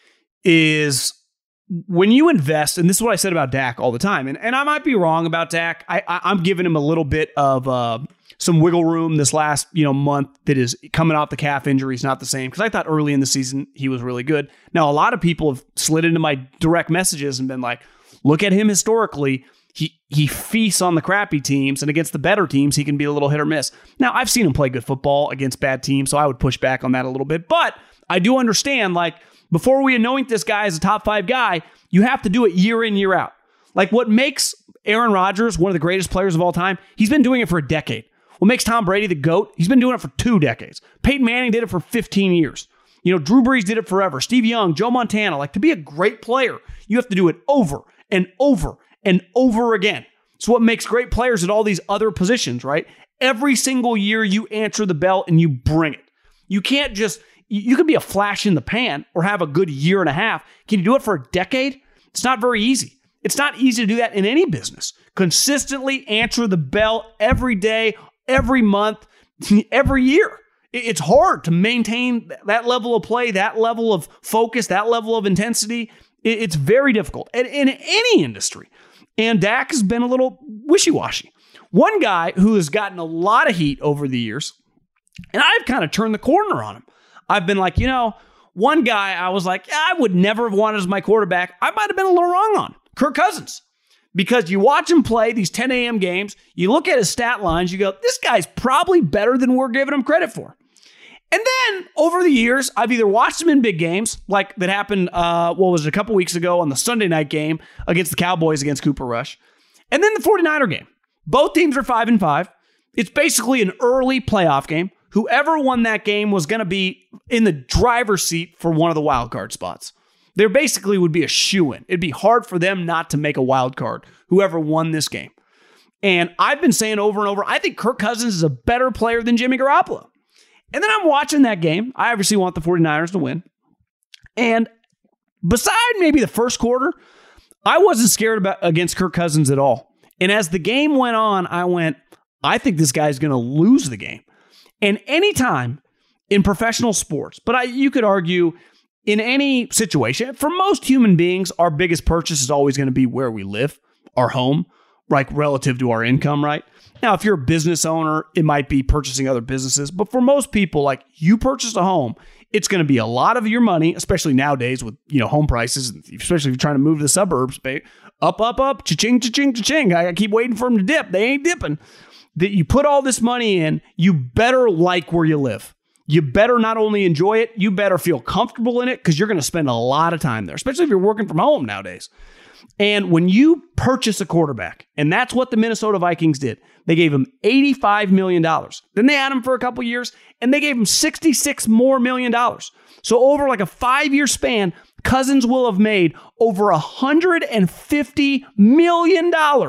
is when you invest, and this is what I said about Dak all the time, and I might be wrong about Dak. I'm giving him a little bit of some wiggle room this last month that is coming off the calf injury. Is not the same, because I thought early in the season he was really good. Now, a lot of people have slid into my direct messages and been like, look at him historically. He feasts on the crappy teams, and against the better teams, he can be a little hit or miss. Now, I've seen him play good football against bad teams, so I would push back on that a little bit. But I do understand, like, before we anoint this guy as a top 5 guy, you have to do it year in, year out. Like, what makes Aaron Rodgers one of the greatest players of all time, he's been doing it for a decade. What makes Tom Brady the GOAT, he's been doing it for 2 decades. Peyton Manning did it for 15 years. Drew Brees did it forever. Steve Young, Joe Montana. Like, to be a great player, you have to do it over and over and over again. It's what makes great players at all these other positions, right? Every single year you answer the bell and you bring it. You can't just, you can be a flash in the pan or have a good year and a half. Can you do it for a decade? It's not very easy. It's not easy to do that in any business. Consistently answer the bell every day, every month, every year. It's hard to maintain that level of play, that level of focus, that level of intensity. It's very difficult in any industry. And Dak has been a little wishy-washy. One guy who has gotten a lot of heat over the years, and I've kind of turned the corner on him. I've been like, one guy I was like, I would never have wanted as my quarterback. I might have been a little wrong on Kirk Cousins. Because you watch him play these 10 a.m. games, you look at his stat lines, you go, this guy's probably better than we're giving him credit for. And then over the years, I've either watched him in big games, like that happened, a couple weeks ago on the Sunday night game against the Cowboys against Cooper Rush. And then the 49er game. Both teams are 5-5. It's basically an early playoff game. Whoever won that game was going to be in the driver's seat for one of the wild card spots. There basically would be a shoo-in. It'd be hard for them not to make a wild card, whoever won this game. And I've been saying over and over, I think Kirk Cousins is a better player than Jimmy Garoppolo. And then I'm watching that game. I obviously want the 49ers to win. And beside maybe the first quarter, I wasn't scared against Kirk Cousins at all. And as the game went on, I went, I think this guy's going to lose the game. And anytime in professional sports, but you could argue in any situation, for most human beings, our biggest purchase is always going to be where we live, our home, like relative to our income, right? Now, if you're a business owner, it might be purchasing other businesses. But for most people, like you purchased a home, it's going to be a lot of your money, especially nowadays with, home prices, especially if you're trying to move to the suburbs, up, cha-ching, cha-ching, cha-ching. I keep waiting for them to dip. They ain't dipping. That you put all this money in, you better like where you live. You better not only enjoy it, you better feel comfortable in it because you're going to spend a lot of time there, especially if you're working from home nowadays. And when you purchase a quarterback, and that's what the Minnesota Vikings did, they gave him $85 million. Then they had him for a couple years, and they gave him $66 more million. So over like a 5-year span, Cousins will have made over $150 million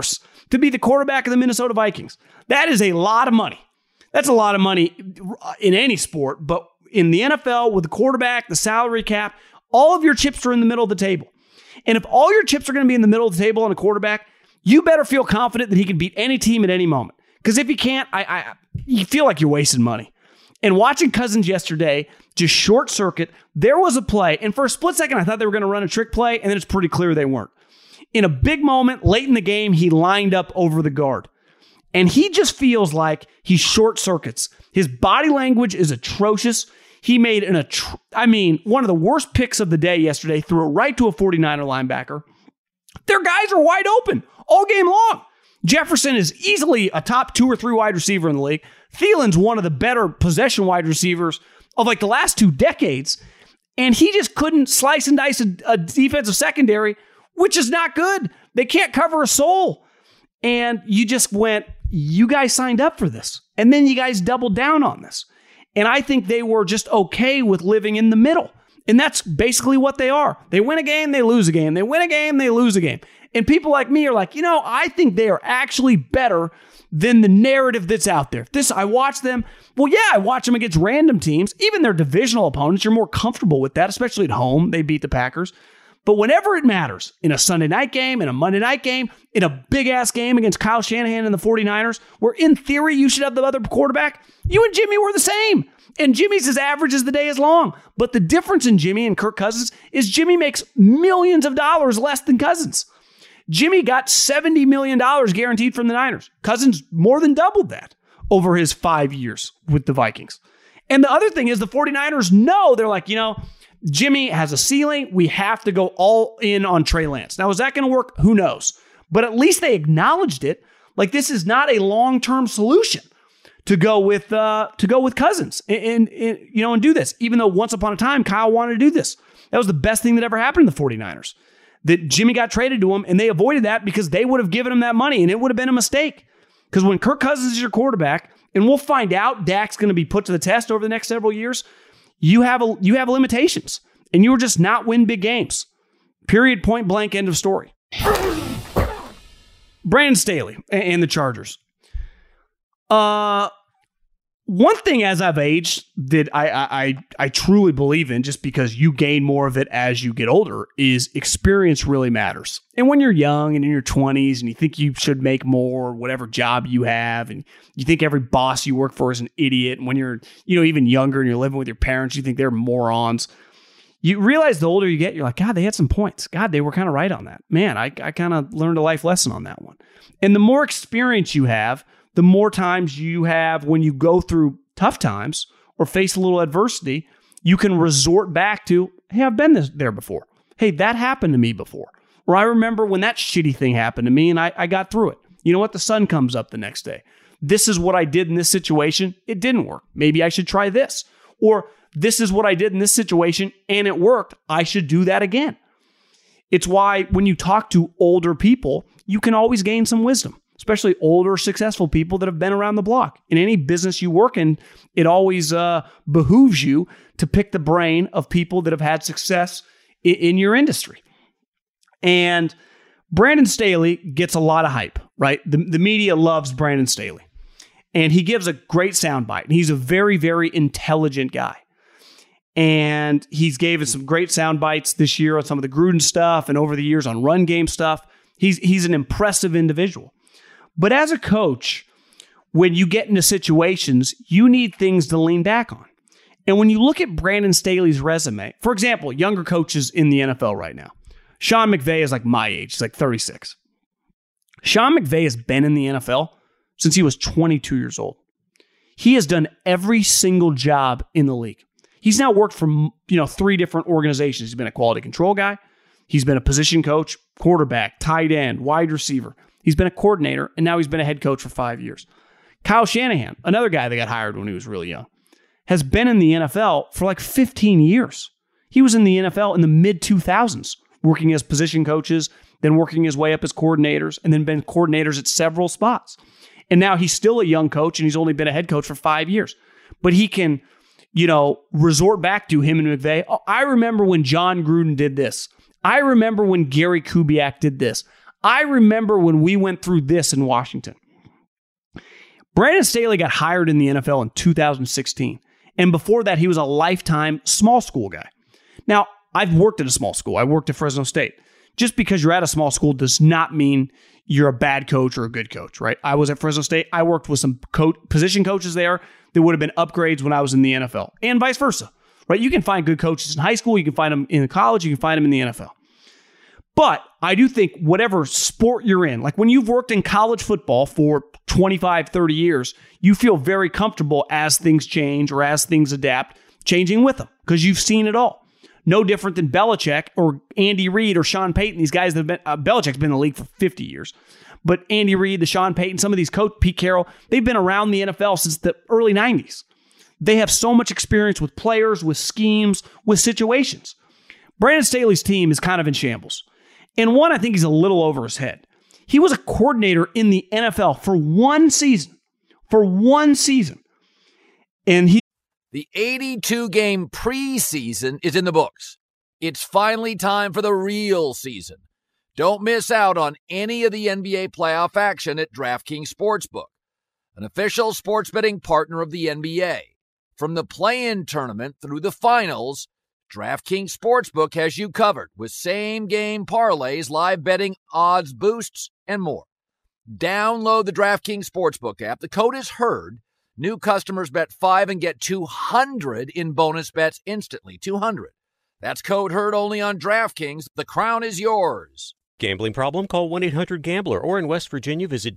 to be the quarterback of the Minnesota Vikings. That is a lot of money. That's a lot of money in any sport, but in the NFL with the quarterback, the salary cap, all of your chips are in the middle of the table. And if all your chips are going to be in the middle of the table on a quarterback, you better feel confident that he can beat any team at any moment. Because if he can't, you feel like you're wasting money. And watching Cousins yesterday just short circuit, there was a play, and for a split second, I thought they were going to run a trick play, and then it's pretty clear they weren't. In a big moment late in the game, he lined up over the guard. And he just feels like he short circuits. His body language is atrocious. He made one of the worst picks of the day yesterday, threw it right to a 49er linebacker. Their guys are wide open all game long. Jefferson is easily a top 2 or 3 wide receiver in the league. Thielen's one of the better possession wide receivers of like the last 2 decades. And he just couldn't slice and dice a defensive secondary, which is not good. They can't cover a soul. And you just went, you guys signed up for this. And then you guys doubled down on this. And I think they were just okay with living in the middle. And that's basically what they are. They win a game, they lose a game. They win a game, they lose a game. And people like me are like, I think they are actually better than the narrative that's out there. I watch them. Well, yeah, I watch them against random teams. Even their divisional opponents, you're more comfortable with that, especially at home. They beat the Packers. But whenever it matters, in a Sunday night game, in a Monday night game, in a big-ass game against Kyle Shanahan and the 49ers, where in theory you should have the other quarterback, you and Jimmy were the same. And Jimmy's as average as the day is long. But the difference in Jimmy and Kirk Cousins is Jimmy makes millions of dollars less than Cousins. Jimmy got $70 million guaranteed from the Niners. Cousins more than doubled that over his 5 years with the Vikings. And the other thing is the 49ers know, they're like, Jimmy has a ceiling. We have to go all in on Trey Lance. Now, is that going to work? Who knows? But at least they acknowledged it. Like this is not a long-term solution to go with Cousins and do this. Even though once upon a time Kyle wanted to do this, that was the best thing that ever happened to the 49ers. That Jimmy got traded to him, and they avoided that because they would have given him that money, and it would have been a mistake. Because when Kirk Cousins is your quarterback, and we'll find out Dak's going to be put to the test over the next several years. You have limitations, and you will just not win big games. Period, point blank, end of story. Brandon Staley and the Chargers. One thing as I've aged that I truly believe in, just because you gain more of it as you get older, is experience really matters. And when you're young and in your 20s and you think you should make more, whatever job you have, and you think every boss you work for is an idiot, and when you're even younger and you're living with your parents, you think they're morons. You realize the older you get, you're like, God, they had some points. God, they were kind of right on that. Man, I kind of learned a life lesson on that one. And the more experience you have, the more times you have when you go through tough times or face a little adversity, you can resort back to, hey, I've been there before. Hey, that happened to me before. Or I remember when that shitty thing happened to me and I got through it. You know what? The sun comes up the next day. This is what I did in this situation. It didn't work. Maybe I should try this. Or this is what I did in this situation and it worked. I should do that again. It's why when you talk to older people, you can always gain some wisdom. Especially older, successful people that have been around the block. In any business you work in, it always behooves you to pick the brain of people that have had success in your industry. And Brandon Staley gets a lot of hype, right? The media loves Brandon Staley. And he gives a great soundbite. And he's a very, very intelligent guy. And he's given some great sound bites this year on some of the Gruden stuff and over the years on run game stuff. He's an impressive individual. But as a coach, when you get into situations, you need things to lean back on. And when you look at Brandon Staley's resume, for example, younger coaches in the NFL right now, Sean McVay is like my age. He's like 36. Sean McVay has been in the NFL since he was 22 years old. He has done every single job in the league. He's now worked for 3 different organizations. He's been a quality control guy. He's been a position coach, quarterback, tight end, wide receiver. He's been a coordinator, and now he's been a head coach for 5 years. Kyle Shanahan, another guy that got hired when he was really young, has been in the NFL for like 15 years. He was in the NFL in the mid-2000s, working as position coaches, then working his way up as coordinators, and then been coordinators at several spots. And now he's still a young coach, and he's only been a head coach for 5 years. But he can, resort back to him and McVay. Oh, I remember when John Gruden did this. I remember when Gary Kubiak did this. I remember when we went through this in Washington. Brandon Staley got hired in the NFL in 2016. And before that, he was a lifetime small school guy. Now, I've worked at a small school. I worked at Fresno State. Just because you're at a small school does not mean you're a bad coach or a good coach, right? I was at Fresno State. I worked with some position coaches there that would have been upgrades when I was in the NFL, and vice versa, right? You can find good coaches in high school. You can find them in college. You can find them in the NFL. But I do think whatever sport you're in, like when you've worked in college football for 25, 30 years, you feel very comfortable as things change or as things adapt, changing with them because you've seen it all. No different than Belichick or Andy Reid or Sean Payton. These guys that have been, Belichick's been in the league for 50 years. But Andy Reid, the Sean Payton, some of these coaches, Pete Carroll, they've been around the NFL since the early 90s. They have so much experience with players, with schemes, with situations. Brandon Staley's team is kind of in shambles. And one, I think he's a little over his head. He was a coordinator in the NFL for one season. And the 82-game preseason is in the books. It's finally time for the real season. Don't miss out on any of the NBA playoff action at DraftKings Sportsbook, an official sports betting partner of the NBA. From the play-in tournament through the finals, DraftKings Sportsbook has you covered with same-game parlays, live betting, odds boosts, and more. Download the DraftKings Sportsbook app. The code is HEARD. New customers bet $5 and get $200 in bonus bets instantly. $200. That's code HEARD only on DraftKings. The crown is yours. Gambling problem? Call 1-800-GAMBLER. Or in West Virginia, visit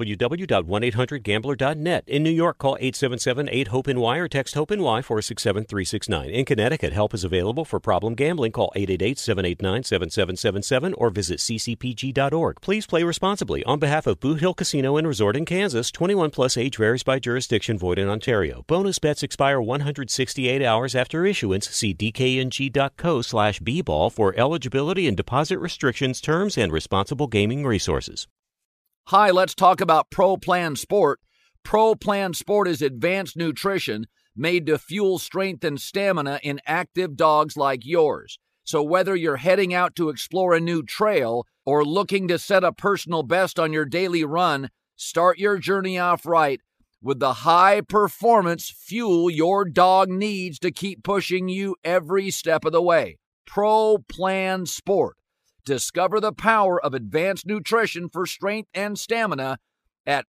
www.1800gambler.net. In New York, call 877-8-HOPE-NY or text HOPE-NY 467-369. In Connecticut, help is available for problem gambling. Call 888-789-7777 or visit ccpg.org. Please play responsibly. On behalf of Boot Hill Casino and Resort in Kansas, 21 plus age varies by jurisdiction, void in Ontario. Bonus bets expire 168 hours after issuance. See dkng.co/bball for eligibility and deposit restrictions, terms, and responsible gaming resources. Hi, let's talk about Pro Plan Sport. Pro Plan Sport is advanced nutrition made to fuel strength and stamina in active dogs like yours. So whether you're heading out to explore a new trail or looking to set a personal best on your daily run, start your journey off right with the high-performance fuel your dog needs to keep pushing you every step of the way. Pro Plan Sport. Discover the power of advanced nutrition for strength and stamina at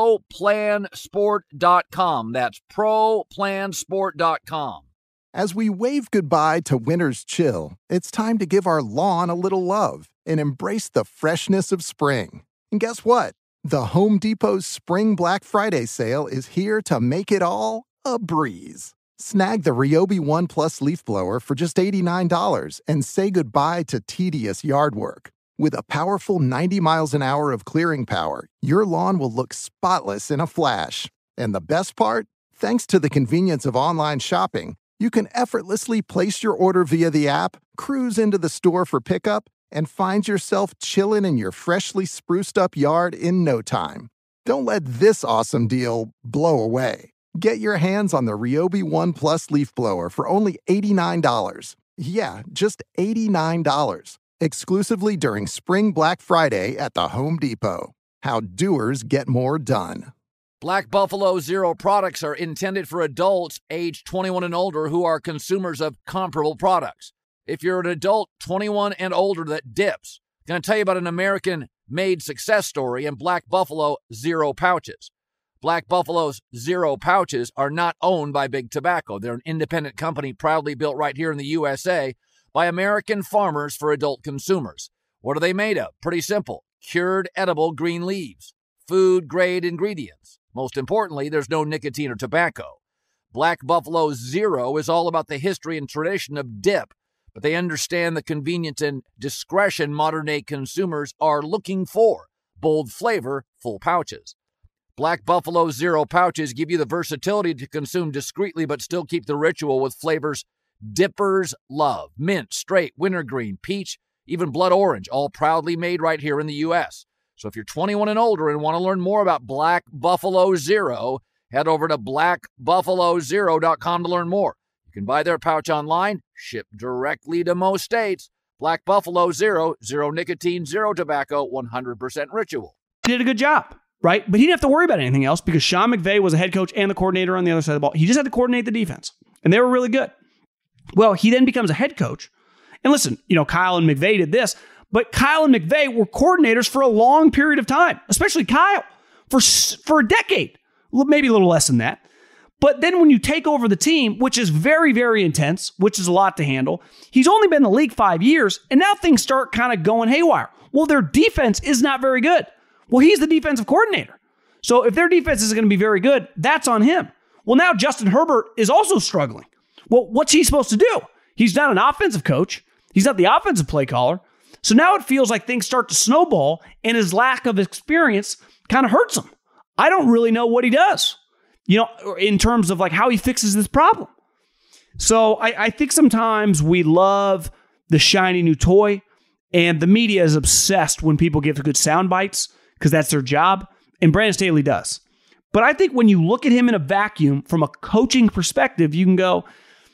ProPlansport.com. That's ProPlansport.com. As we wave goodbye to winter's chill, it's time to give our lawn a little love and embrace the freshness of spring. And guess what? The Home Depot's Spring Black Friday sale is here to make it all a breeze. Snag the Ryobi One Plus leaf blower for just $89 and say goodbye to tedious yard work. With a powerful 90 miles an hour of clearing power, your lawn will look spotless in a flash. And the best part? Thanks to the convenience of online shopping, you can effortlessly place your order via the app, cruise into the store for pickup, and find yourself chilling in your freshly spruced up yard in no time. Don't let this awesome deal blow away. Get your hands on the Ryobi One Plus leaf blower for only $89. Yeah, just $89. Exclusively during Spring Black Friday at the Home Depot. How doers get more done. Black Buffalo Zero products are intended for adults age 21 and older who are consumers of comparable products. If you're an adult 21 and older that dips, I'm going to tell you about an American-made success story in Black Buffalo Zero pouches. Black Buffalo's Zero pouches are not owned by Big Tobacco. They're an independent company proudly built right here in the USA by American farmers for adult consumers. What are they made of? Pretty simple. cured edible green leaves, food-grade ingredients. Most importantly, there's no nicotine or tobacco. Black Buffalo Zero is all about the history and tradition of dip, but they understand the convenience and discretion modern-day consumers are looking for. Bold flavor, full pouches. Black Buffalo Zero pouches give you the versatility to consume discreetly but still keep the ritual with flavors dippers love. Mint, straight, wintergreen, peach, even blood orange, all proudly made right here in the U.S. So if you're 21 and older and want to learn more about Black Buffalo Zero, head over to blackbuffalozero.com to learn more. You can buy their pouch online, shipped directly to most states. Black Buffalo Zero, zero nicotine, zero tobacco, 100% ritual. He did a good job, right? But he didn't have to worry about anything else because Sean McVay was a head coach and the coordinator on the other side of the ball. He just had to coordinate the defense, and they were really good. Well, he then becomes a head coach. And listen, Kyle and McVay did this, but Kyle and McVay were coordinators for a long period of time, especially Kyle, for a decade, maybe a little less than that. But then when you take over the team, which is very, very intense, which is a lot to handle, he's only been in the league 5 years, and now things start kind of going haywire. Well, their defense is not very good. Well, he's the defensive coordinator. So if their defense is going to be very good, that's on him. Well, now Justin Herbert is also struggling. Well, what's he supposed to do? He's not an offensive coach. He's not the offensive play caller. So now it feels like things start to snowball, and his lack of experience kind of hurts him. I don't really know what he does, in terms of like how he fixes this problem. So I think sometimes we love the shiny new toy, and the media is obsessed when people give good sound bites because that's their job, and Brandon Staley does. But I think when you look at him in a vacuum from a coaching perspective, you can go,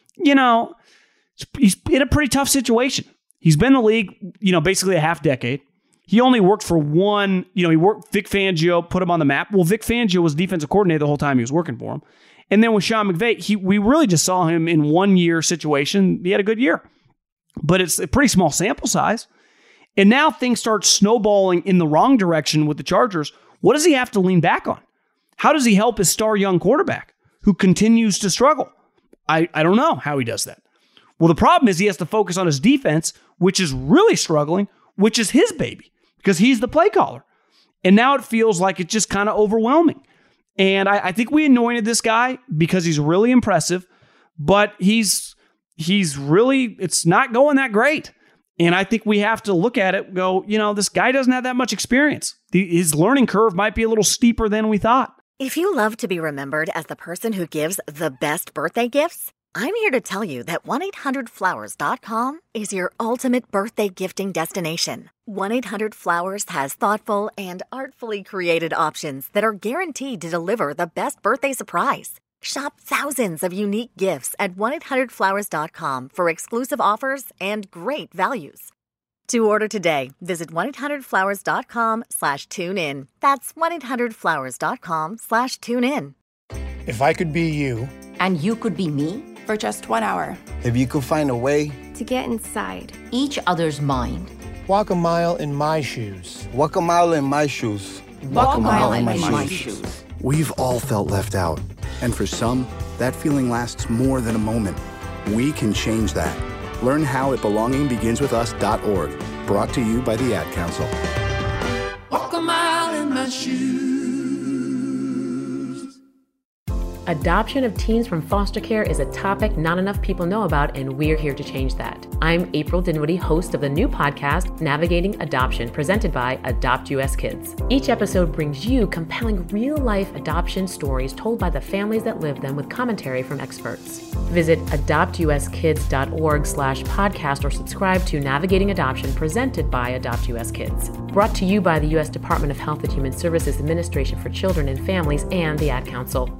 he's in a pretty tough situation. He's been in the league, basically a half decade. He only worked for one, he worked, Vic Fangio put him on the map. Well, Vic Fangio was defensive coordinator the whole time he was working for him. And then with Sean McVay, we really just saw him in 1 year situation. He had a good year, but it's a pretty small sample size. And now things start snowballing in the wrong direction with the Chargers. What does he have to lean back on? How does he help his star young quarterback who continues to struggle? I don't know how he does that. Well, the problem is he has to focus on his defense, which is really struggling, which is his baby, because he's the play caller. And now it feels like it's just kind of overwhelming. And I think we anointed this guy because he's really impressive, but he's really, it's not going that great. And I think we have to look at it and go, this guy doesn't have that much experience. His learning curve might be a little steeper than we thought. If you love to be remembered as the person who gives the best birthday gifts, I'm here to tell you that 1-800-Flowers.com is your ultimate birthday gifting destination. 1-800-Flowers has thoughtful and artfully created options that are guaranteed to deliver the best birthday surprise. Shop thousands of unique gifts at 1-800-Flowers.com for exclusive offers and great values. To order today, visit 1-800-Flowers.com/tune-in. That's 1-800-Flowers.com/tune-in. If I could be you. And you could be me. For just 1 hour. If you could find a way. To get inside. Each other's mind. Walk a mile in my shoes. Walk a mile in my shoes. Walk a mile in my shoes. We've all felt left out. And for some, that feeling lasts more than a moment. We can change that. Learn how at belongingbeginswithus.org. Brought to you by the Ad Council. Walk a mile in my shoes. Adoption of teens from foster care is a topic not enough people know about, and we're here to change that. I'm April Dinwiddie, host of the new podcast, Navigating Adoption, presented by Adopt US Kids. Each episode brings you compelling real-life adoption stories told by the families that live them with commentary from experts. Visit adoptuskids.org/podcast or subscribe to Navigating Adoption, presented by Adopt US Kids. Brought to you by the U.S. Department of Health and Human Services Administration for Children and Families and the Ad Council.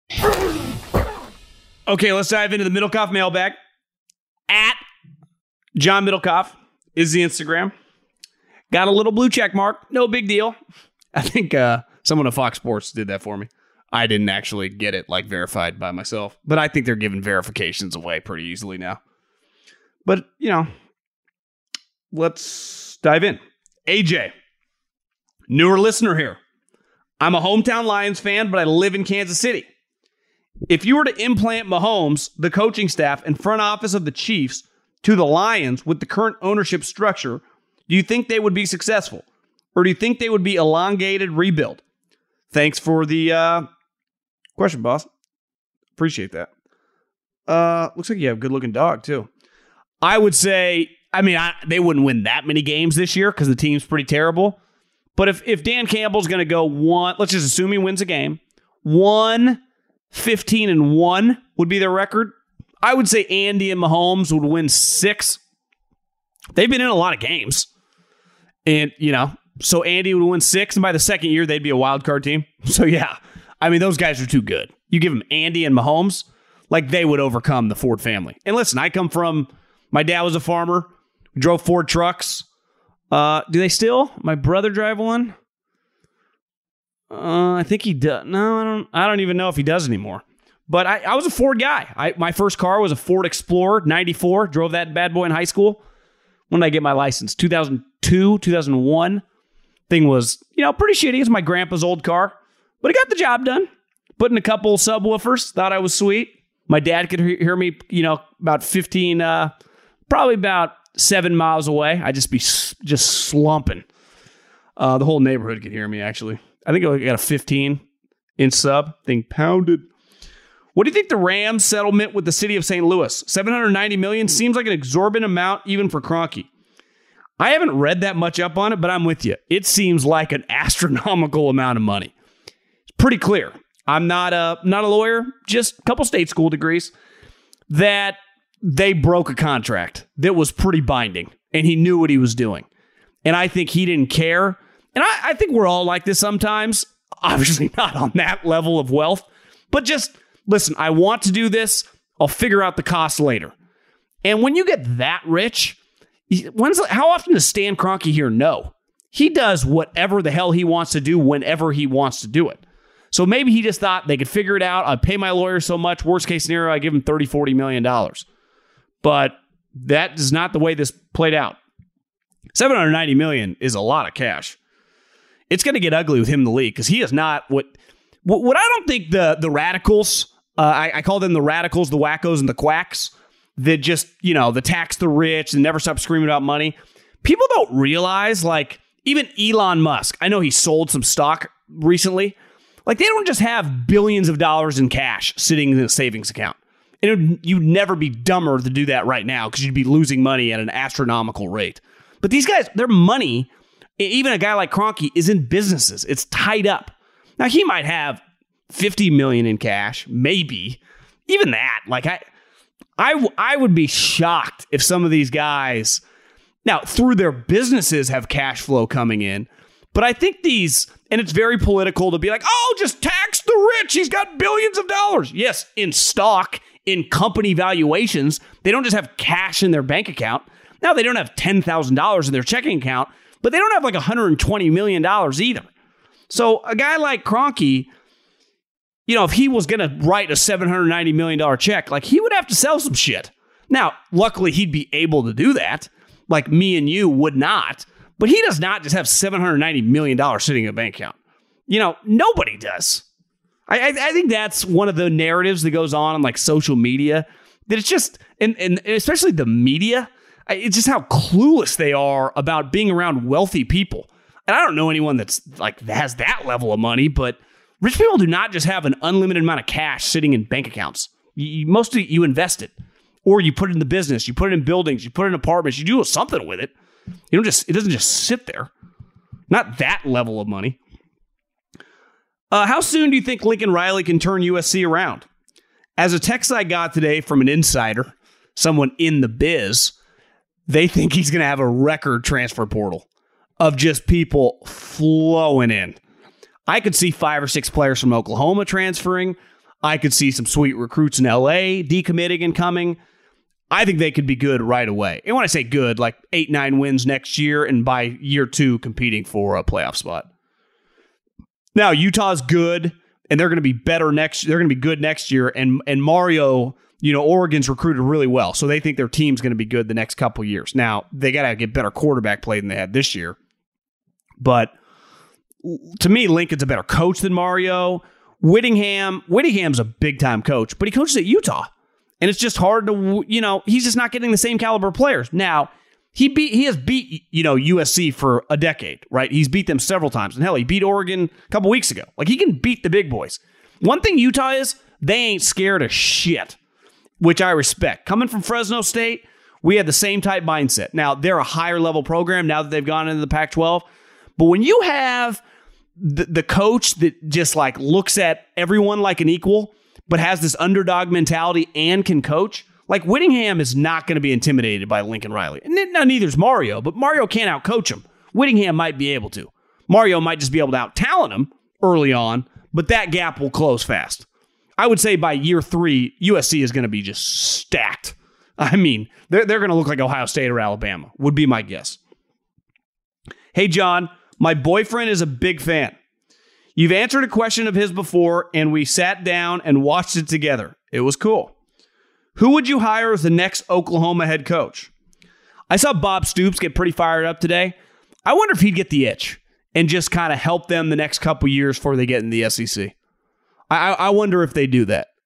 Okay, let's dive into the Middlecoff mailbag. At John Middlecoff is the Instagram. Got a little blue check mark. No big deal. I think someone at Fox Sports did that for me. I didn't actually get it verified by myself, but I think they're giving verifications away pretty easily now. But, let's dive in. AJ, newer listener here. I'm a hometown Lions fan, but I live in Kansas City. If you were to implant Mahomes, the coaching staff, and front office of the Chiefs to the Lions with the current ownership structure, do you think they would be successful? or do you think they would be elongated rebuild? Thanks for the question, boss. Appreciate that. Looks like you have a good-looking dog, too. I would say, they wouldn't win that many games this year because the team's pretty terrible. But if Dan Campbell's going to go let's just assume he wins a game, 1-15-1 would be their record. I would say Andy and Mahomes would win 6. They've been in a lot of games. And, so Andy would win 6, and by the second year, they'd be a wild card team. So, yeah, those guys are too good. You give them Andy and Mahomes, like they would overcome the Ford family. And listen, my dad was a farmer, drove Ford trucks. Do they still? My brother drive one? I think he does. No, I don't even know if he does anymore. But I was a Ford guy. My first car was a Ford Explorer, 94. Drove that bad boy in high school. When did I get my license? 2002, 2001. Thing was, pretty shitty. It's my grandpa's old car. But it got the job done. Put in a couple subwoofers. Thought I was sweet. My dad could hear me, about 15, probably about 7 miles away. I'd just be just slumping. The whole neighborhood could hear me, actually. I think I got a 15-inch sub. Thing pounded. What do you think the Rams settlement with the city of St. Louis? $790 million seems like an exorbitant amount even for Kroenke. I haven't read that much up on it, but I'm with you. It seems like an astronomical amount of money. It's pretty clear. I'm not a lawyer, just a couple state school degrees, that they broke a contract that was pretty binding, and he knew what he was doing. And I think he didn't care. And I think we're all like this sometimes. Obviously not on that level of wealth, but just, listen, I want to do this. I'll figure out the cost later. And when you get that rich, how often does Stan Kroenke here know? He does whatever the hell he wants to do whenever he wants to do it. So maybe he just thought they could figure it out. I'd pay my lawyer so much. Worst case scenario, I give him $30, $40 million. But that is not the way this played out. $790 million is a lot of cash. It's going to get ugly with him in the league because he is not what I don't think the radicals, I call them the radicals, the wackos, and the quacks that just, the tax the rich and never stop screaming about money. People don't realize, like, even Elon Musk, I know he sold some stock recently. Like, they don't just have billions of dollars in cash sitting in a savings account. And you'd never be dumber to do that right now because you'd be losing money at an astronomical rate. But these guys, their money, even a guy like Kroenke, is in businesses. It's tied up. Now, he might have $50 million in cash, maybe. Even that. Like, I would be shocked if some of these guys, now, through their businesses, have cash flow coming in. But I think and it's very political to be like, oh, just tax the rich. He's got billions of dollars. Yes, in stock, in company valuations. They don't just have cash in their bank account. Now, they don't have $10,000 in their checking account, but they don't have like $120 million either. So a guy like Kroenke, if he was going to write a $790 million check, like, he would have to sell some shit. Now, luckily, he'd be able to do that. Like me and you would not. But he does not just have $790 million sitting in a bank account. Nobody does. I think that's one of the narratives that goes on like social media. That it's just, and especially the media, it's just how clueless they are about being around wealthy people. And I don't know anyone that's like has that level of money, but rich people do not just have an unlimited amount of cash sitting in bank accounts. Mostly you invest it, or you put it in the business, you put it in buildings, you put it in apartments, you do something with it. It doesn't just sit there. Not that level of money. How soon do you think Lincoln Riley can turn USC around? As a text I got today from an insider, someone in the biz, they think he's going to have a record transfer portal of just people flowing in. I could see 5 or 6 players from Oklahoma transferring. I could see some sweet recruits in LA decommitting and coming. I think they could be good right away. And when I say good, like 8-9 wins next year, and by year 2 competing for a playoff spot. Now, Utah's good, and they're going to be better next. They're going to be good next year. And Mario, Oregon's recruited really well, so they think their team's going to be good the next couple years. Now, they got to get better quarterback play than they had this year. But to me, Lincoln's a better coach than Mario. Whittingham's a big-time coach, but he coaches at Utah. And it's just hard to, he's just not getting the same caliber of players. Now, He has beat, USC for a decade, right? He's beat them several times. And hell, he beat Oregon a couple weeks ago. Like, he can beat the big boys. One thing Utah is, they ain't scared of shit, which I respect. Coming from Fresno State, we had the same type mindset. Now, they're a higher level program now that they've gone into the Pac-12. But when you have the coach that just like looks at everyone like an equal, but has this underdog mentality and can coach, like Whittingham is not going to be intimidated by Lincoln Riley. And neither's Mario, but Mario can't outcoach him. Whittingham might be able to. Mario might just be able to out-talent him early on, but that gap will close fast. I would say by year 3, USC is going to be just stacked. I mean, they're going to look like Ohio State or Alabama, would be my guess. Hey, John, my boyfriend is a big fan. You've answered a question of his before, and we sat down and watched it together. It was cool. Who would you hire as the next Oklahoma head coach? I saw Bob Stoops get pretty fired up today. I wonder if he'd get the itch and just kind of help them the next couple years before they get in the SEC. I wonder if they do that.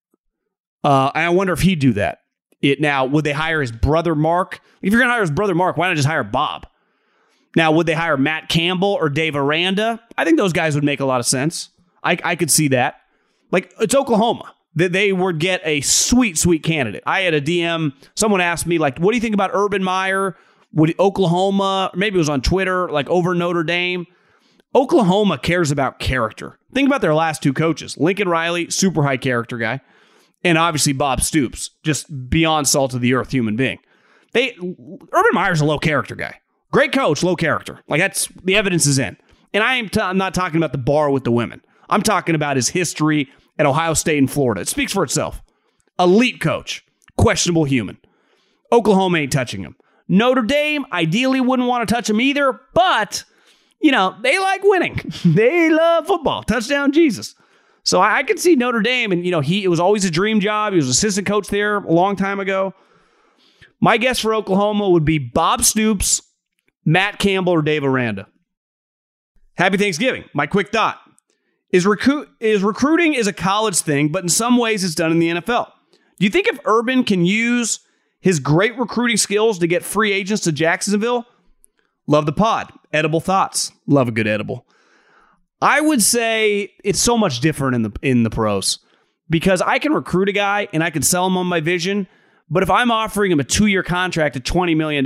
I wonder if he'd do that. Now, would they hire his brother Mark? If you're going to hire his brother Mark, why not just hire Bob? Now, would they hire Matt Campbell or Dave Aranda? I think those guys would make a lot of sense. I could see that. Like, it's Oklahoma. They would get a sweet, sweet candidate. I had a DM. Someone asked me, like, what do you think about Urban Meyer? Would Oklahoma, maybe it was on Twitter, like over Notre Dame? Oklahoma cares about character. Think about their last 2 coaches. Lincoln Riley, super high character guy. And obviously Bob Stoops, just beyond salt of the earth human being. Urban Meyer's a low character guy. Great coach, low character. Like, that's the evidence is in. And I'm not talking about the bar with the women. I'm talking about his history at Ohio State and Florida. It speaks for itself. Elite coach, questionable human. Oklahoma ain't touching him. Notre Dame ideally wouldn't want to touch him either, but, they like winning. They love football. Touchdown Jesus. So I could see Notre Dame, and, it was always a dream job. He was assistant coach there a long time ago. My guess for Oklahoma would be Bob Stoops, Matt Campbell, or Dave Aranda. Happy Thanksgiving. My quick thought. Recruiting is a college thing, but in some ways it's done in the NFL. Do you think if Urban can use his great recruiting skills to get free agents to Jacksonville? Love the pod. Edible thoughts. Love a good edible. I would say it's so much different in the pros, because I can recruit a guy and I can sell him on my vision, but if I'm offering him a 2-year contract at $20 million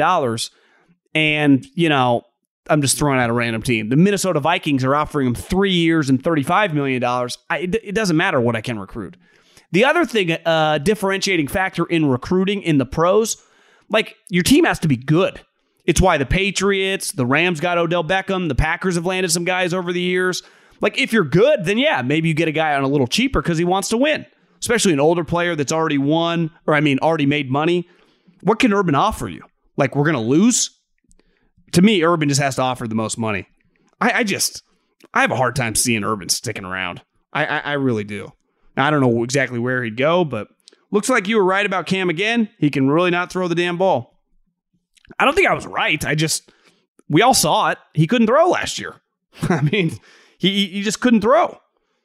and, I'm just throwing out a random team, the Minnesota Vikings are offering him 3 years and $35 million, it doesn't matter what I can recruit. The other thing, differentiating factor in recruiting in the pros, like, your team has to be good. It's why the Patriots, the Rams got Odell Beckham, the Packers have landed some guys over the years. Like, if you're good, then yeah, maybe you get a guy on a little cheaper because he wants to win, especially an older player that's already already made money. What can Urban offer you? Like, we're going to lose? To me, Urban just has to offer the most money. I have a hard time seeing Urban sticking around. I really do. Now, I don't know exactly where he'd go, but looks like you were right about Cam again. He can really not throw the damn ball. I don't think I was right. We all saw it. He couldn't throw last year. I mean, he just couldn't throw.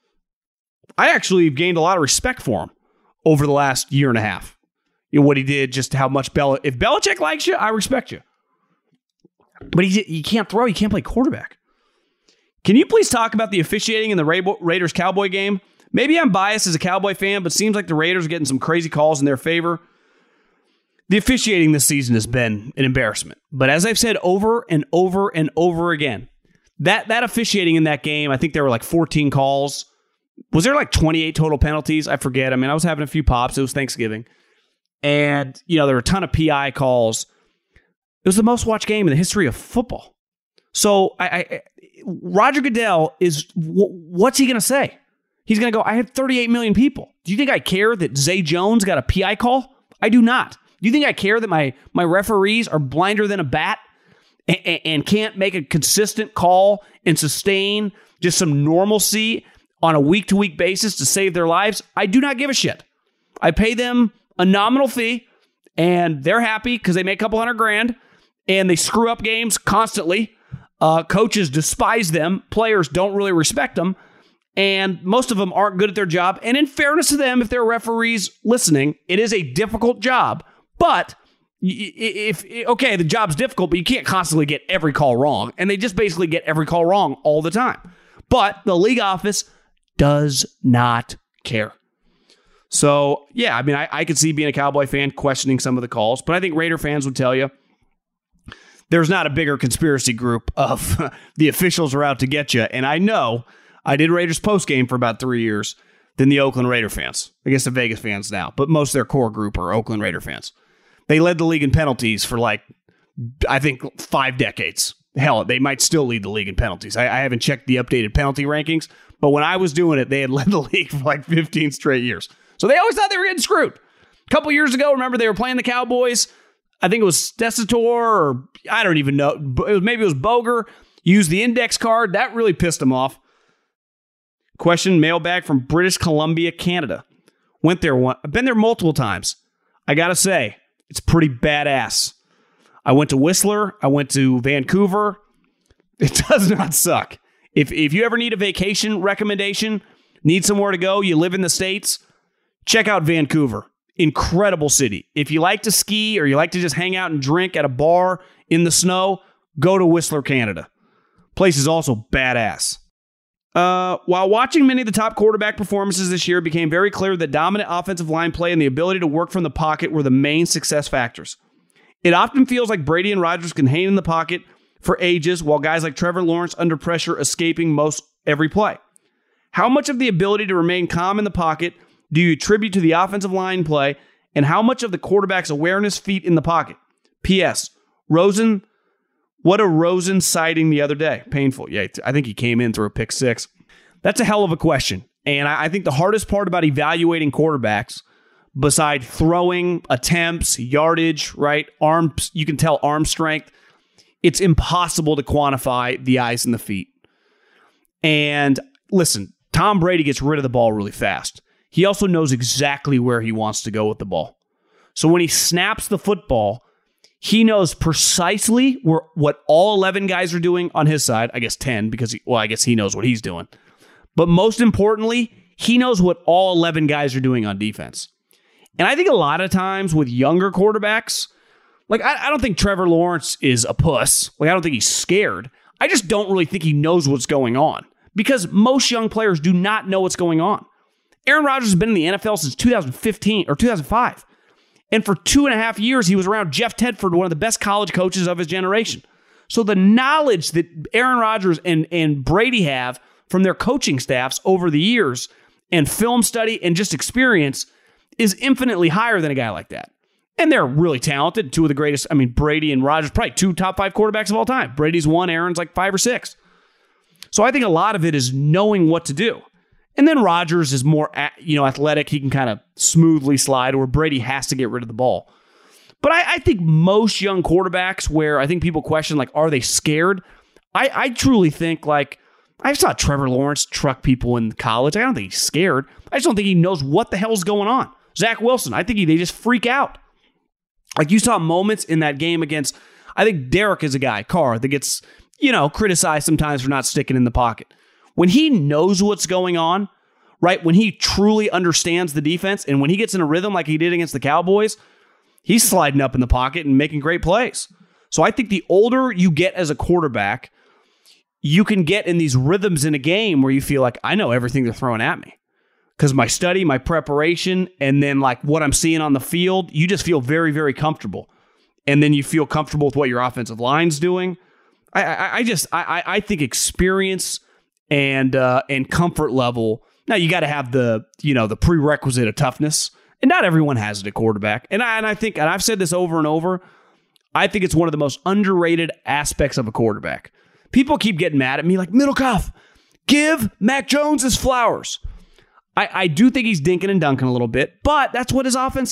I actually gained a lot of respect for him over the last year and a half. What he did, just how much if Belichick likes you, I respect you. But he can't throw. He can't play quarterback. Can you please talk about the officiating in the Raiders-Cowboy game? Maybe I'm biased as a Cowboy fan, but seems like the Raiders are getting some crazy calls in their favor. The officiating this season has been an embarrassment. But as I've said over and over and over again, that officiating in that game, I think there were like 14 calls. Was there like 28 total penalties? I forget. I mean, I was having a few pops. It was Thanksgiving. And, there were a ton of PI calls. It was the most watched game in the history of football. So Roger Goodell what's he going to say? He's going to go, I had 38 million people. Do you think I care that Zay Jones got a PI call? I do not. Do you think I care that my referees are blinder than a bat and can't make a consistent call and sustain just some normalcy on a week-to-week basis to save their lives? I do not give a shit. I pay them a nominal fee, and they're happy because they make a couple $100,000, and they screw up games constantly. Coaches despise them. Players don't really respect them. And most of them aren't good at their job. And in fairness to them, if they're referees listening, it is a difficult job. But The job's difficult, but you can't constantly get every call wrong. And they just basically get every call wrong all the time. But the league office does not care. So, yeah, I mean, I could see being a Cowboy fan questioning some of the calls, but I think Raider fans would tell you there's not a bigger conspiracy group of the officials are out to get you. And I know I did Raiders postgame for about 3 years than the Oakland Raider fans. I guess the Vegas fans now, but most of their core group are Oakland Raider fans. They led the league in penalties for I think 5 decades. Hell, they might still lead the league in penalties. I haven't checked the updated penalty rankings, but when I was doing it, they had led the league for 15 straight years. So they always thought they were getting screwed. A couple years ago, remember they were playing the Cowboys. I think it was Dessator, or I don't even know. Maybe it was Boger. Used the index card. That really pissed them off. Question, mailbag from British Columbia, Canada. Went there once. I've been there multiple times. I got to say, it's pretty badass. I went to Whistler. I went to Vancouver. It does not suck. If you ever need a vacation recommendation, need somewhere to go, you live in the States, check out Vancouver. Incredible city. If you like to ski or you like to just hang out and drink at a bar in the snow, go to Whistler, Canada. Place is also badass. While watching many of the top quarterback performances this year, it became very clear that dominant offensive line play and the ability to work from the pocket were the main success factors. It often feels like Brady and Rodgers can hang in the pocket for ages, while guys like Trevor Lawrence under pressure escaping most every play. How much of the ability to remain calm in the pocket do you attribute to the offensive line play, and how much of the quarterback's awareness, feet in the pocket? P.S. Rosen, what a Rosen sighting the other day. Painful. Yeah, I think he came in through a pick 6. That's a hell of a question. And I think the hardest part about evaluating quarterbacks, beside throwing, attempts, yardage, right? Arms, you can tell arm strength. It's impossible to quantify the eyes and the feet. And listen, Tom Brady gets rid of the ball really fast. He also knows exactly where he wants to go with the ball. So when he snaps the football, he knows precisely what all 11 guys are doing on his side. I guess 10, because I guess he knows what he's doing. But most importantly, he knows what all 11 guys are doing on defense. And I think a lot of times with younger quarterbacks, I don't think Trevor Lawrence is a puss. I don't think he's scared. I just don't really think he knows what's going on, because most young players do not know what's going on. Aaron Rodgers has been in the NFL since 2015 or 2005. And for 2.5 years, he was around Jeff Tedford, one of the best college coaches of his generation. So the knowledge that Aaron Rodgers and Brady have from their coaching staffs over the years, and film study and just experience, is infinitely higher than a guy like that. And they're really talented. 2 of the greatest. I mean, Brady and Rodgers, probably 2 top 5 quarterbacks of all time. Brady's 1, Aaron's 5 or 6. So I think a lot of it is knowing what to do. And then Rodgers is more, athletic. He can kind of smoothly slide, where Brady has to get rid of the ball. But I think most young quarterbacks, where I think people question, are they scared? I truly think, I saw Trevor Lawrence truck people in college. I don't think he's scared. I just don't think he knows what the hell's going on. Zach Wilson, I think they just freak out. You saw moments in that game against, I think Derek is a guy, Carr, that gets, criticized sometimes for not sticking in the pocket. When he knows what's going on, right? When he truly understands the defense, and when he gets in a rhythm like he did against the Cowboys, he's sliding up in the pocket and making great plays. So I think the older you get as a quarterback, you can get in these rhythms in a game where you feel like, I know everything they're throwing at me. Because my study, my preparation, and then what I'm seeing on the field, you just feel very, very comfortable. And then you feel comfortable with what your offensive line's doing. I think experience and comfort level. Now you got to have the prerequisite of toughness, and not everyone has it at quarterback. And I think, and I've said this over and over, I think it's one of the most underrated aspects of a quarterback. People keep getting mad at me Middlecoff, give Mac Jones his flowers. I do think he's dinking and dunking a little bit, but that's what his offense,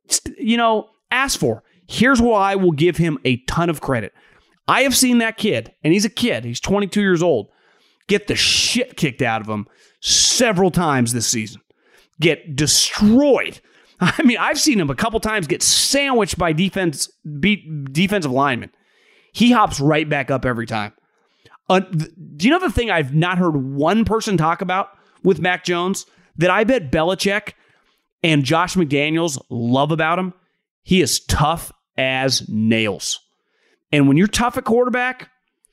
asked for. Here's why I will give him a ton of credit. I have seen that kid, and he's a kid, he's 22 years old, get the shit kicked out of him several times this season. Get destroyed. I mean, I've seen him a couple times get sandwiched by defensive linemen. He hops right back up every time. Do you know the thing I've not heard one person talk about with Mac Jones that I bet Belichick and Josh McDaniels love about him? He is tough as nails. And when you're tough at quarterback,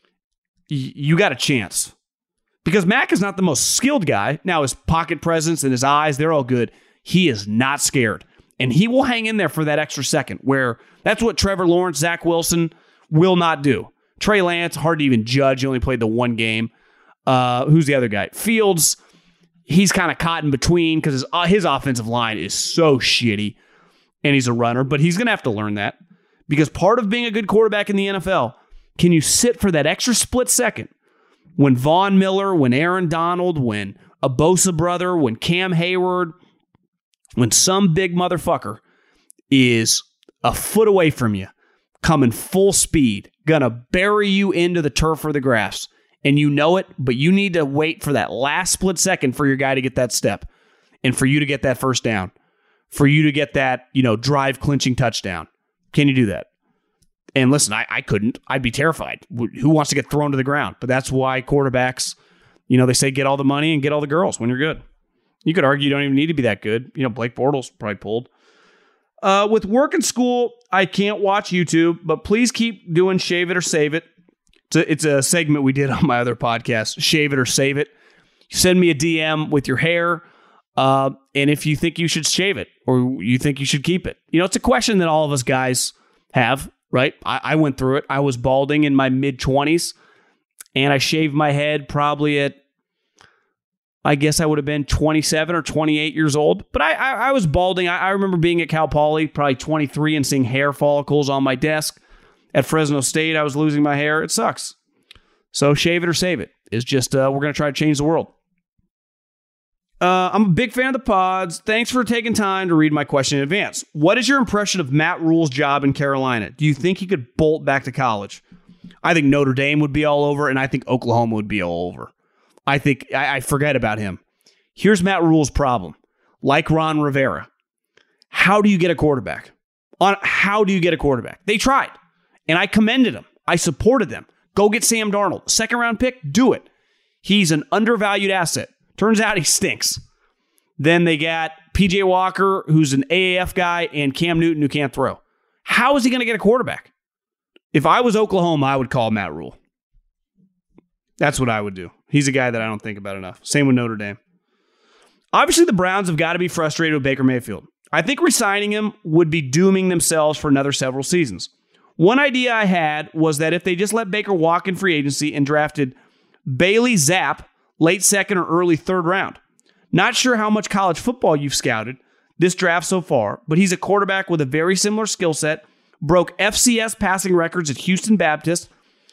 you got a chance. Because Mac is not the most skilled guy. Now, his pocket presence and his eyes, they're all good. He is not scared. And he will hang in there for that extra second, where that's what Trevor Lawrence, Zach Wilson will not do. Trey Lance, hard to even judge. He only played the one game. Who's the other guy? Fields, he's kind of caught in between because his offensive line is so shitty, and he's a runner. But he's going to have to learn that, because part of being a good quarterback in the NFL, can you sit for that extra split second when Von Miller, when Aaron Donald, when a Bosa brother, when Cam Hayward, when some big motherfucker is a foot away from you, coming full speed, gonna bury you into the turf or the grass, and you know it, but you need to wait for that last split second for your guy to get that step, and for you to get that first down, for you to get that, drive clinching touchdown. Can you do that? And listen, I couldn't. I'd be terrified. Who wants to get thrown to the ground? But that's why quarterbacks, they say get all the money and get all the girls when you're good. You could argue you don't even need to be that good. Blake Bortles probably pulled. With work and school, I can't watch YouTube, but please keep doing Shave It or Save It. It's a segment we did on my other podcast, Shave It or Save It. Send me a DM with your hair, and if you think you should shave it or you think you should keep it. It's a question that all of us guys have, right? I went through it. I was balding in my mid-20s, and I shaved my head probably at, I guess I would have been 27 or 28 years old. But I was balding. I remember being at Cal Poly, probably 23, and seeing hair follicles on my desk. At Fresno State, I was losing my hair. It sucks. So shave it or save it. It's just, we're going to try to change the world. I'm a big fan of the pods. Thanks for taking time to read my question in advance. What is your impression of Matt Rule's job in Carolina? Do you think he could bolt back to college? I think Notre Dame would be all over, and I think Oklahoma would be all over. I think I forget about him. Here's Matt Rule's problem. Like Ron Rivera, how do you get a quarterback? How do you get a quarterback? They tried, and I commended them. I supported them. Go get Sam Darnold. Second round pick, do it. He's an undervalued asset. Turns out he stinks. Then they got PJ Walker, who's an AAF guy, and Cam Newton, who can't throw. How is he going to get a quarterback? If I was Oklahoma, I would call Matt Rule. That's what I would do. He's a guy that I don't think about enough. Same with Notre Dame. Obviously, the Browns have got to be frustrated with Baker Mayfield. I think re-signing him would be dooming themselves for another several seasons. One idea I had was that if they just let Baker walk in free agency and drafted Bailey Zapp, late second or early third round. Not sure how much college football you've scouted this draft so far, but he's a quarterback with a very similar skill set, broke FCS passing records at Houston Baptist,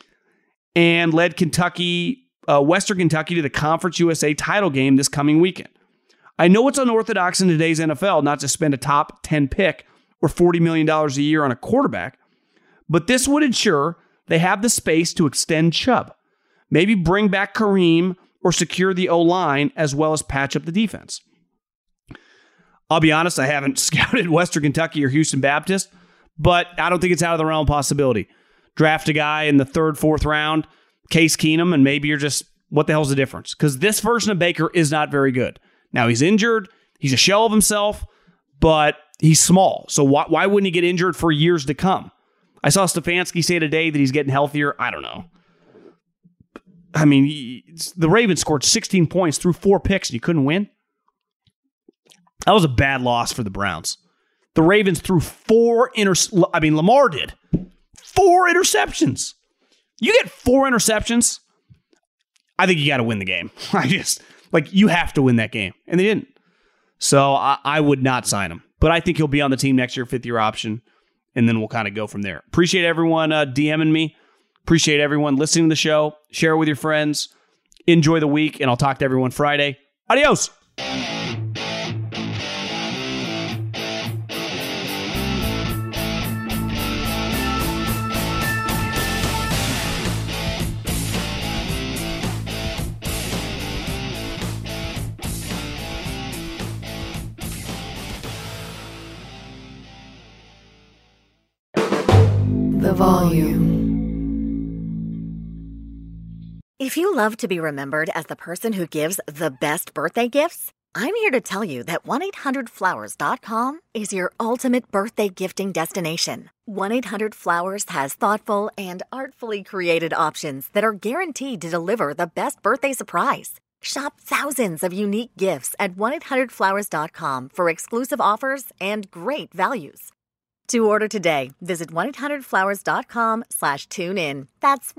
and led Western Kentucky to the Conference USA title game this coming weekend. I know it's unorthodox in today's NFL not to spend a top 10 pick or $40 million a year on a quarterback, but this would ensure they have the space to extend Chubb. Maybe bring back Kareem or secure the O-line as well as patch up the defense. I'll be honest, I haven't scouted Western Kentucky or Houston Baptist, but I don't think it's out of the realm of possibility. Draft a guy in the third, fourth round, Case Keenum, and maybe you're just, what the hell's the difference? Because this version of Baker is not very good. Now, he's injured. He's a shell of himself, but he's small. So why wouldn't he get injured for years to come? I saw Stefanski say today that he's getting healthier. I don't know. I mean, the Ravens scored 16 points through 4 picks and you couldn't win. That was a bad loss for the Browns. The Ravens threw Lamar did 4 interceptions. You get 4 interceptions, I think you got to win the game. You have to win that game. And they didn't. So I would not sign him. But I think he'll be on the team next year, 5th-year option. And then we'll kind of go from there. Appreciate everyone DMing me. Appreciate everyone listening to the show. Share it with your friends. Enjoy the week, and I'll talk to everyone Friday. Adios. The volume. If you love to be remembered as the person who gives the best birthday gifts, I'm here to tell you that 1-800-Flowers.com is your ultimate birthday gifting destination. 1-800-Flowers has thoughtful and artfully created options that are guaranteed to deliver the best birthday surprise. Shop thousands of unique gifts at 1-800-Flowers.com for exclusive offers and great values. To order today, visit 1-800-Flowers.com/tune-in. That's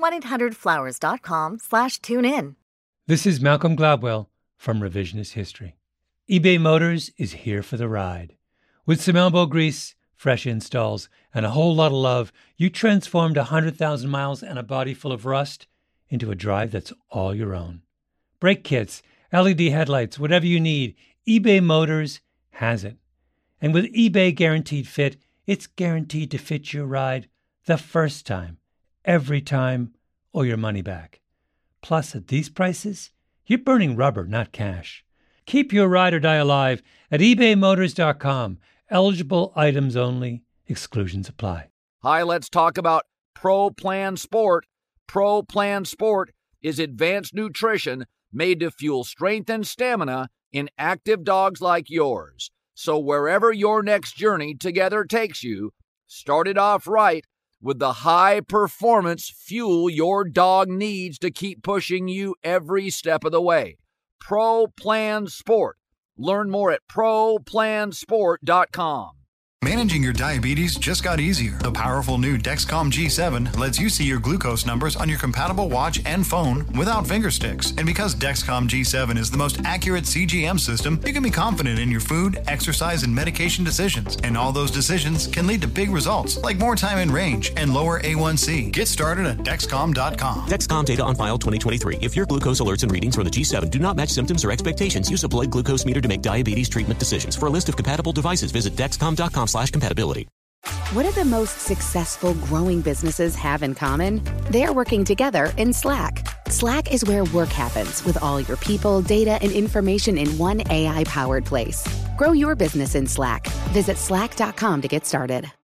1-800-Flowers.com/tune-in. This is Malcolm Gladwell from Revisionist History. eBay Motors is here for the ride. With some elbow grease, fresh installs, and a whole lot of love, you transformed 100,000 miles and a body full of rust into a drive that's all your own. Brake kits, LED headlights, whatever you need, eBay Motors has it. And with eBay Guaranteed Fit, it's guaranteed to fit your ride the first time, every time, or your money back. Plus, at these prices, you're burning rubber, not cash. Keep your ride or die alive at ebaymotors.com. Eligible items only. Exclusions apply. Hi, let's talk about Pro Plan Sport. Pro Plan Sport is advanced nutrition made to fuel strength and stamina in active dogs like yours. So wherever your next journey together takes you, start it off right with the high-performance fuel your dog needs to keep pushing you every step of the way. Pro Plan Sport. Learn more at ProPlansport.com. Managing your diabetes just got easier. The powerful new Dexcom G7 lets you see your glucose numbers on your compatible watch and phone without finger sticks. And because Dexcom G7 is the most accurate CGM system, you can be confident in your food, exercise, and medication decisions. And all those decisions can lead to big results, like more time in range and lower A1C. Get started at Dexcom.com. Dexcom data on file 2023. If your glucose alerts and readings from the G7 do not match symptoms or expectations, use a blood glucose meter to make diabetes treatment decisions. For a list of compatible devices, visit Dexcom.com/compatibility. What do the most successful growing businesses have in common? They're working together in Slack. Slack is where work happens with all your people, data, and information in one AI-powered place. Grow your business in Slack. Visit slack.com to get started.